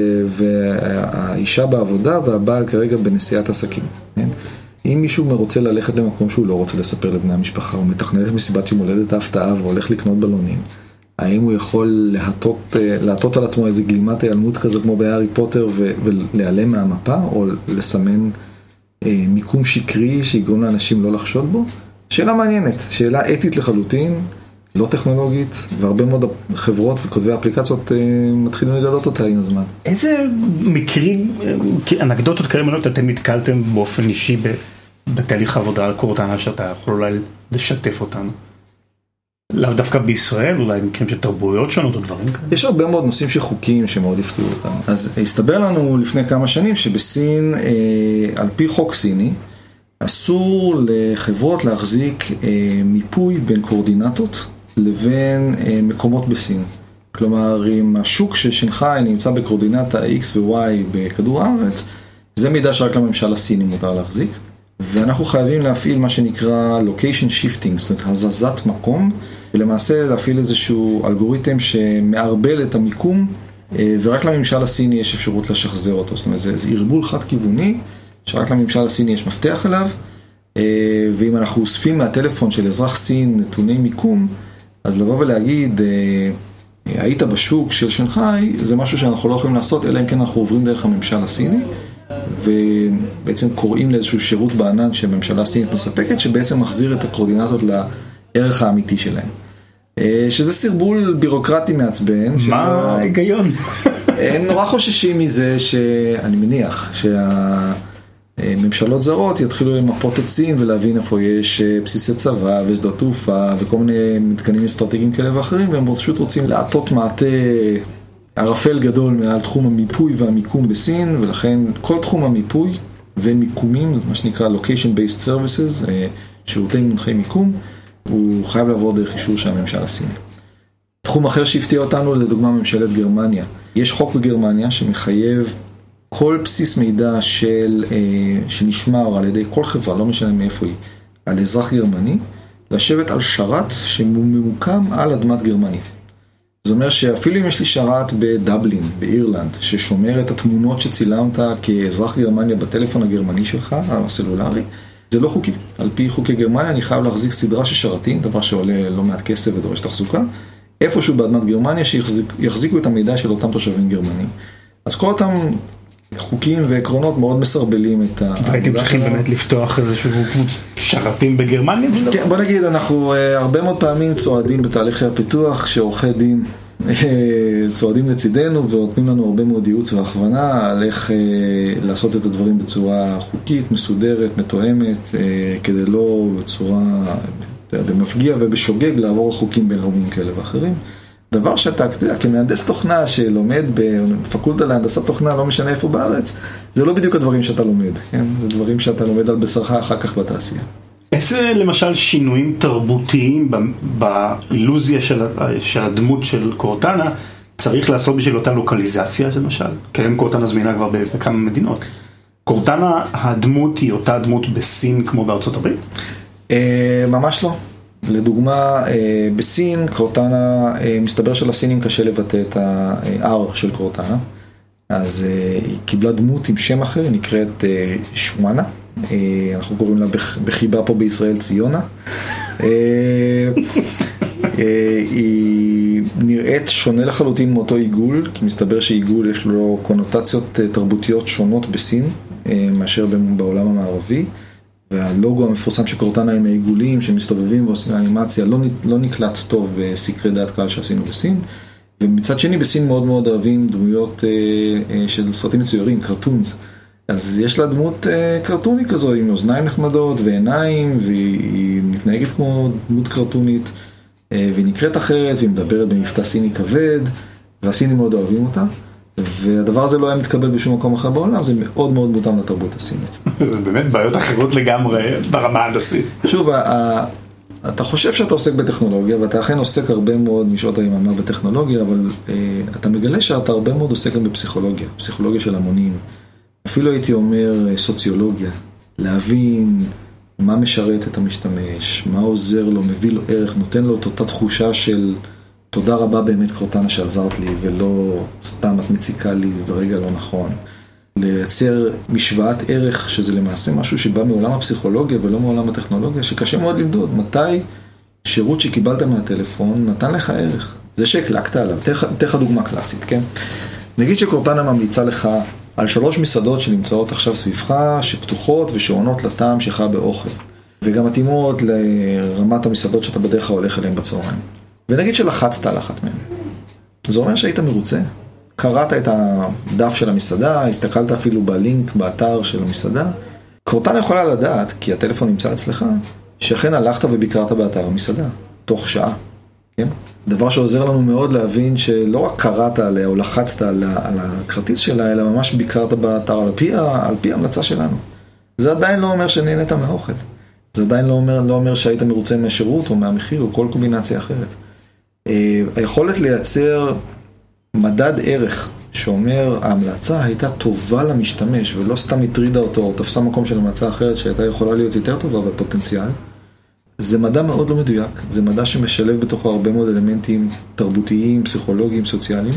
B: והאישה בעבודה, והבעל כרגע בנסיעת עסקים. אם מישהו רוצה ללכת למקום שהוא לא רוצה לספר לבני המשפחה, הוא מתכנן את מסיבת יום הולדת ההפתעה והולך לקנות בלונים, האם הוא יכול להטות על עצמו איזה גלימת היעלמות כזו כמו בהארי פוטר ולהיעלם מהמפה, או לסמן מיקום שקרי שיגרום לאנשים לא לחשוד בו? שאלה מעניינת, שאלה אתית לחלוטין, לא טכנולוגית, והרבה מאוד חברות וכותבי האפליקציות מתחילים לגלות אותה עם הזמן.
A: איזה מקרים, אנקדוטות כאלה אתם נתקלתם באופן אישי בתהליך העבודה על קורטנה שאתה יכול אולי לשתף אותנו? לאו דווקא בישראל, אולי מקרים של תרבויות שונות או דברים כאלה?
B: יש הרבה מאוד נושאים של חוקים שמאוד הפתיעו אותנו. אז הסתבר לנו לפני כמה שנים שבסין, על פי חוק סיני, אסור לחברות להחזיק מיפוי בין קורדינטות לבין מקומות בסין. כלומר, אם השוק של שנגחאי נמצא בקורדינטה X ו-Y בכדור הארץ, זה מידע שרק לממשל הסיני מותר להחזיק, ואנחנו חייבים להפעיל מה שנקרא location shifting, זאת אומרת, הזזת מקום, ולמעשה להפעיל איזשהו אלגוריתם שמערבל את המיקום, ורק לממשל הסיני יש אפשרות לשחזר אותו. זאת אומרת, זה ערבול חד כיווני, שרק לממשל הסיני יש מפתח אליו, ואם אנחנו אוספים מהטלפון של אזרח סין נתוני מיקום, אז לבוא ולהגיד, היית בשוק של שנגחאי, זה משהו שאנחנו לא יכולים לעשות, אלא אם כן אנחנו עוברים דרך הממשל הסיני, ובעצם קוראים לאיזשהו שירות בענן שהממשלה הסינית מספקת, שבעצם מחזיר את הקורדינטות לערך האמיתי שלהם. שזה סרבול בירוקרטי מעצבן.
A: מה ההיגיון?
B: הם נורא חוששים מזה שאני מניח שהממשלות זרות יתחילו למפות את סין ולהבין איפה יש בסיסי צבא ושדות תעופה וכל מיני מתקנים אסטרטגיים כאלה ואחרים, והם פשוט רוצים לעטות מעטה ערפל גדול מעל תחום המיפוי והמיקום בסין, ולכן כל תחום המיפוי ומיקומים, מה שנקרא location based services, שירותי מונחי מיקום, הוא חייב לעבור דרך אישור של הממשל הסיני. תחום אחר שהפתיע אותנו, לדוגמה ממשלת גרמניה. יש חוק בגרמניה שמחייב כל בסיס מידע שנשמר על ידי כל חברה, לא משנה מאיפה היא, על אזרח גרמני, לשבת על שרת שממוקם על אדמת גרמניה. זאת אומרת שאפילו אם יש לי שרת בדבלין, באירלנד, ששומר את התמונות שצילמת כאזרח גרמניה בטלפון הגרמני שלך, הסלולרי, זה לא חוקי. על פי חוקי גרמניה אני חייב להחזיק סדרה של שרתים, דבר שעולה לא מעט כסף ודורש תחזוקה, איפשהו באדמת גרמניה שיחזיקו את המידע של אותם תושבים גרמנים. אז כל אותם חוקים ועקרונות מאוד מסרבלים את
A: הייתם צריכים באמת לפתוח איזשהו שרתים בגרמניה?
B: כן, בוא נגיד, אנחנו הרבה מאוד פעמים צועדים בתהליכי הפיתוח, שעורכי דין צועדים לצידנו ונותנים לנו הרבה מאוד ייעוץ והכוונה על איך לעשות את הדברים בצורה חוקית, מסודרת, מתואמת, כדי לא בצורה במפגיע ובשוגג לעבור חוקים בינלאומיים כאלה ואחרים. דבר שאתה, כמהנדס תוכנה שלומד בפקולטה להנדסת תוכנה, לא משנה איפה בארץ, זה לא בדיוק הדברים שאתה לומד, כן? זה דברים שאתה לומד על בשרך אחר כך בתעשייה.
A: איזה למשל שינויים תרבותיים באילוזיה של הדמות של קורטנה צריך לעשות בשביל אותה לוקליזציה למשל? כן, קורטנה זמינה כבר בכמה מדינות. קורטנה, הדמות היא אותה דמות בסין כמו בארצות הברית?
B: ממש לא. לדוגמה, בסין, קורטנה, מסתבר שלסינים קשה לבטא את ה-R של קורטנה, אז היא קיבלה דמות עם שם אחר, היא נקראת שואנה, אנחנו קוראים לה בחיבה פה בישראל ציונה. היא נראית שונה לחלוטין מאותו עיגול, כי מסתבר שעיגול יש לו קונוטציות תרבותיות שונות בסין, מאשר בעולם המערבי. והלוגו המפורסם של קורטנה עם העיגולים שמסתובבים ועושים אנימציה לא נקלט טוב בסקרי דעת קהל שעשינו בסין. ומצד שני בסין מאוד מאוד אוהבים דמויות של סרטים מצוירים, קרטונס. אז יש לה דמות קרטוני כזו עם אוזניים נחמדות ועיניים, והיא מתנהגת כמו דמות קרטונית, והיא נקראת אחרת והיא מדברת במבטא סיני כבד, והסינים מאוד אוהבים אותה. והדבר הזה לא היה מתקבל בשום מקום אחר בעולם, זה מאוד מאוד מותאם לתרבות הסינית.
A: זה באמת בעיות אחרות לגמרי ברמה ההנדסית.
B: שוב, אתה חושב שאתה עוסק בטכנולוגיה, ואתה אכן עוסק הרבה מאוד משעות היממה בטכנולוגיה, אבל אתה מגלה שאתה הרבה מאוד עוסק גם בפסיכולוגיה, פסיכולוגיה של המונים. אפילו הייתי אומר סוציולוגיה, להבין מה משרת את המשתמש, מה עוזר לו, מביא לו ערך, נותן לו את אותה תחושה של תודה רבה באמת קורטנה שעזרת לי, ולא סתם את מציקה לי ברגע לא נכון. לייצר משוואת ערך, שזה למעשה משהו שבא מעולם הפסיכולוגיה ולא מעולם הטכנולוגיה, שקשה מאוד למדוד. מתי שירות שקיבלת מהטלפון נתן לך ערך? זה שהקלקת עליו. תך דוגמה קלאסית, כן? נגיד שקורטנה ממליצה לך על 3 מסעדות שנמצאות עכשיו סביבך, שפתוחות ושעונות לטעם שלך באוכל. וגם מתאימות לרמת המסעדות שאתה בדרך כלל הולך אליהן בצהריים. ונגיד שלחצת על אחת מהן. זה אומר שהיית מרוצה. קראת את הדף של המסעדה, הסתכלת אפילו בלינק באתר של המסעדה. קורטנה יכולה לדעת, כי הטלפון נמצא אצלך, שאכן הלכת וביקרת באתר המסעדה, תוך שעה. כן? דבר שעוזר לנו מאוד להבין שלא רק קראת עליה או לחצת על הכרטיס שלה, אלא ממש ביקרת באתר על פי ההמלצה שלנו. זה עדיין לא אומר שנהנית מהאוכל. זה עדיין לא אומר שהיית מרוצה מהשירות או מהמחיר או כל קומבינציה אחרת. היכולת לייצר מדד ערך שאומר, ההמלצה הייתה טובה למשתמש, ולא סתם הטרידה אותו, או תפסה מקום של המלצה אחרת שהייתה יכולה להיות יותר טובה בפוטנציאל. זה מדע מאוד לא מדויק, זה מדע שמשלב בתוכו הרבה מאוד אלמנטים תרבותיים, פסיכולוגיים, סוציאליים,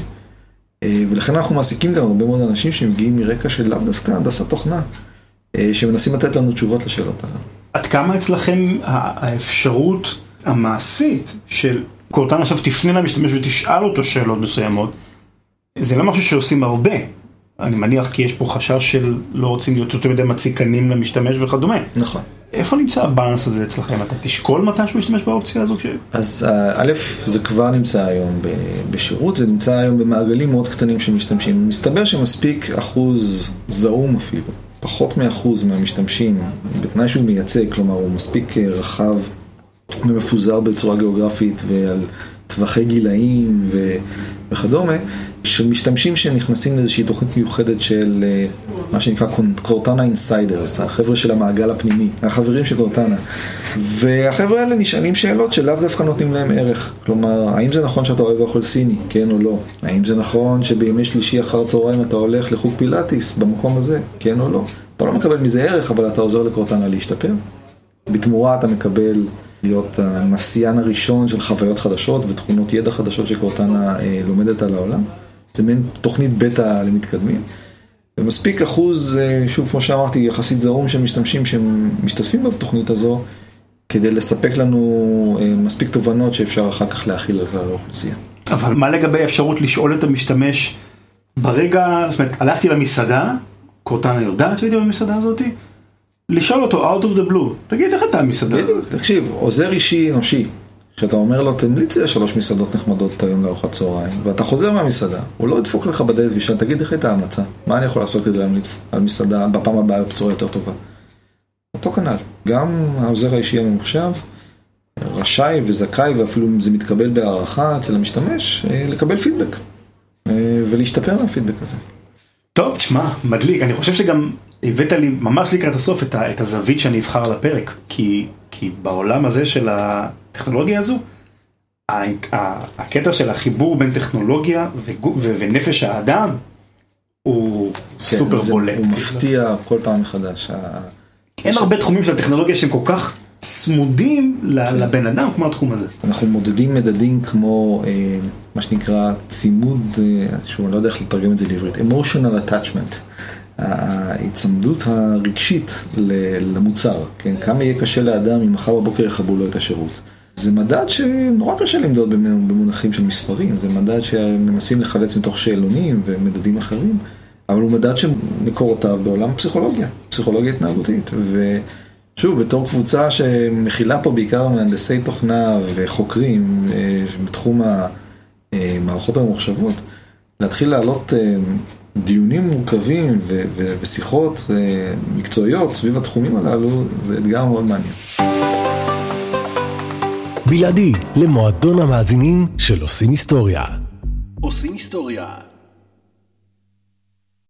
B: ולכן אנחנו מעסיקים גם הרבה מאוד אנשים שמגיעים מרקע של לאו דווקא הנדסת תוכנה, שמנסים לתת לנו תשובות לשאלות האלה.
A: עד כמה אצלכם האפשרות המעשית של קורטנה עכשיו תפנה למשתמש ותשאל אותו שאלות מסוימות, זה לא משהו שעושים הרבה. אני מניח כי יש פה חשש של לא רוצים להיות יותר מדי מציקנים למשתמש וכדומה.
B: נכון.
A: איפה נמצא הבאלנס הזה אצלכם? אתה תשקול מתי שהוא משתמש באופציה הזו?
B: אז א', זה כבר נמצא היום בשירות, זה נמצא היום במעגלים מאוד קטנים של משתמשים. מסתבר שמספיק אחוז זעום אפילו, פחות מ1% מהמשתמשים, בתנאי שהוא מייצג, כלומר הוא מספיק רחב ומפוזר בצורה גיאוגרפית ועל טווחי גילאים וכדומה, של משתמשים שנכנסים לאיזושהי תוכנית מיוחדת של מה שנקרא קורטנה אינסיידרס, החבר'ה של המעגל הפנימי, החברים של קורטנה. והחבר'ה האלה נשאלים שאלות שלאו דווקא נותנים להם ערך. כלומר, האם זה נכון שאתה אוהב אוכל סיני, כן או לא? האם זה נכון שבימי שלישי אחר צהריים אתה הולך לחוג פילאטיס במקום הזה, כן או לא? אתה לא מקבל מזה ערך, אבל אתה עוזר לקורטנה להשתפר. בתמורה אתה מקבל להיות הנסיין הראשון של חוויות חדשות ותכונות ידע חדשות שקורטנה לומדת על העולם. זה מין תוכנית בטא למתקדמים. ומספיק אחוז, שוב כמו שאמרתי, יחסית זעום של משתמשים שמשתתפים בתוכנית הזו, כדי לספק לנו מספיק תובנות שאפשר אחר כך להכיל על האוכלוסייה.
A: אבל מה לגבי האפשרות לשאול את המשתמש ברגע, זאת אומרת, הלכתי למסעדה, קורטנה יודעת שהייתי במסעדה הזאת, לשאול אותו out of the blue, תגיד איך אתה המסעדה הזאת?
B: תקשיב, עוזר אישי אנושי, שאתה אומר לו, תמליץ לי 3 מסעדות נחמדות היום לארוחת צהריים, ואתה חוזר מהמסעדה, הוא לא ידפוק לך בדלת ושאל, תגיד איך הייתה ההמלצה, מה אני יכול לעשות כדי להמליץ על מסעדה בפעם הבאה בצורה יותר טובה? אותו כנ"ל, גם העוזר האישי הממוחשב, רשאי וזכאי, ואפילו אם זה מתקבל בהערכה אצל המשתמש, לקבל פידבק, ולהשתפר מהפידבק הזה.
A: טוב, תשמע, מדליק, אני חושב שגם הבאת לי ממש לקראת הסוף את הזווית שאני אבחר על הפרק, כי בעולם הזה של הטכנולוגיה הזו, הקטע של החיבור בין טכנולוגיה ונפש האדם הוא סופר בולט.
B: הוא מפתיע כל פעם מחדש.
A: אין הרבה תחומים של הטכנולוגיה שהם כל כך צמודים לבן אדם כמו התחום הזה.
B: אנחנו מודדים מדדים כמו מה שנקרא צימוד, שהוא לא יודע איך לתרגם את זה לעברית, emotional attachment. ההצמדות הרגשית למוצר, כן? כמה יהיה קשה לאדם אם מחר בבוקר יחברו לו את השירות. זה מדד שנורא קשה למדוד במונחים של מספרים, זה מדד שמנסים לחלץ מתוך שאלונים ומדדים אחרים, אבל הוא מדד שמקורותיו בעולם הפסיכולוגיה, פסיכולוגיה התנהגותית. ושוב, בתור קבוצה שמכילה פה בעיקר מהנדסי תוכנה וחוקרים בתחום המערכות הממוחשבות, להתחיל לעלות דיונים מורכבים ושיחות מקצועיות סביב התחומים הללו, זה אתגר מאוד מעניין.
C: בלעדי למועדון המאזינים של עושים היסטוריה. עושים היסטוריה.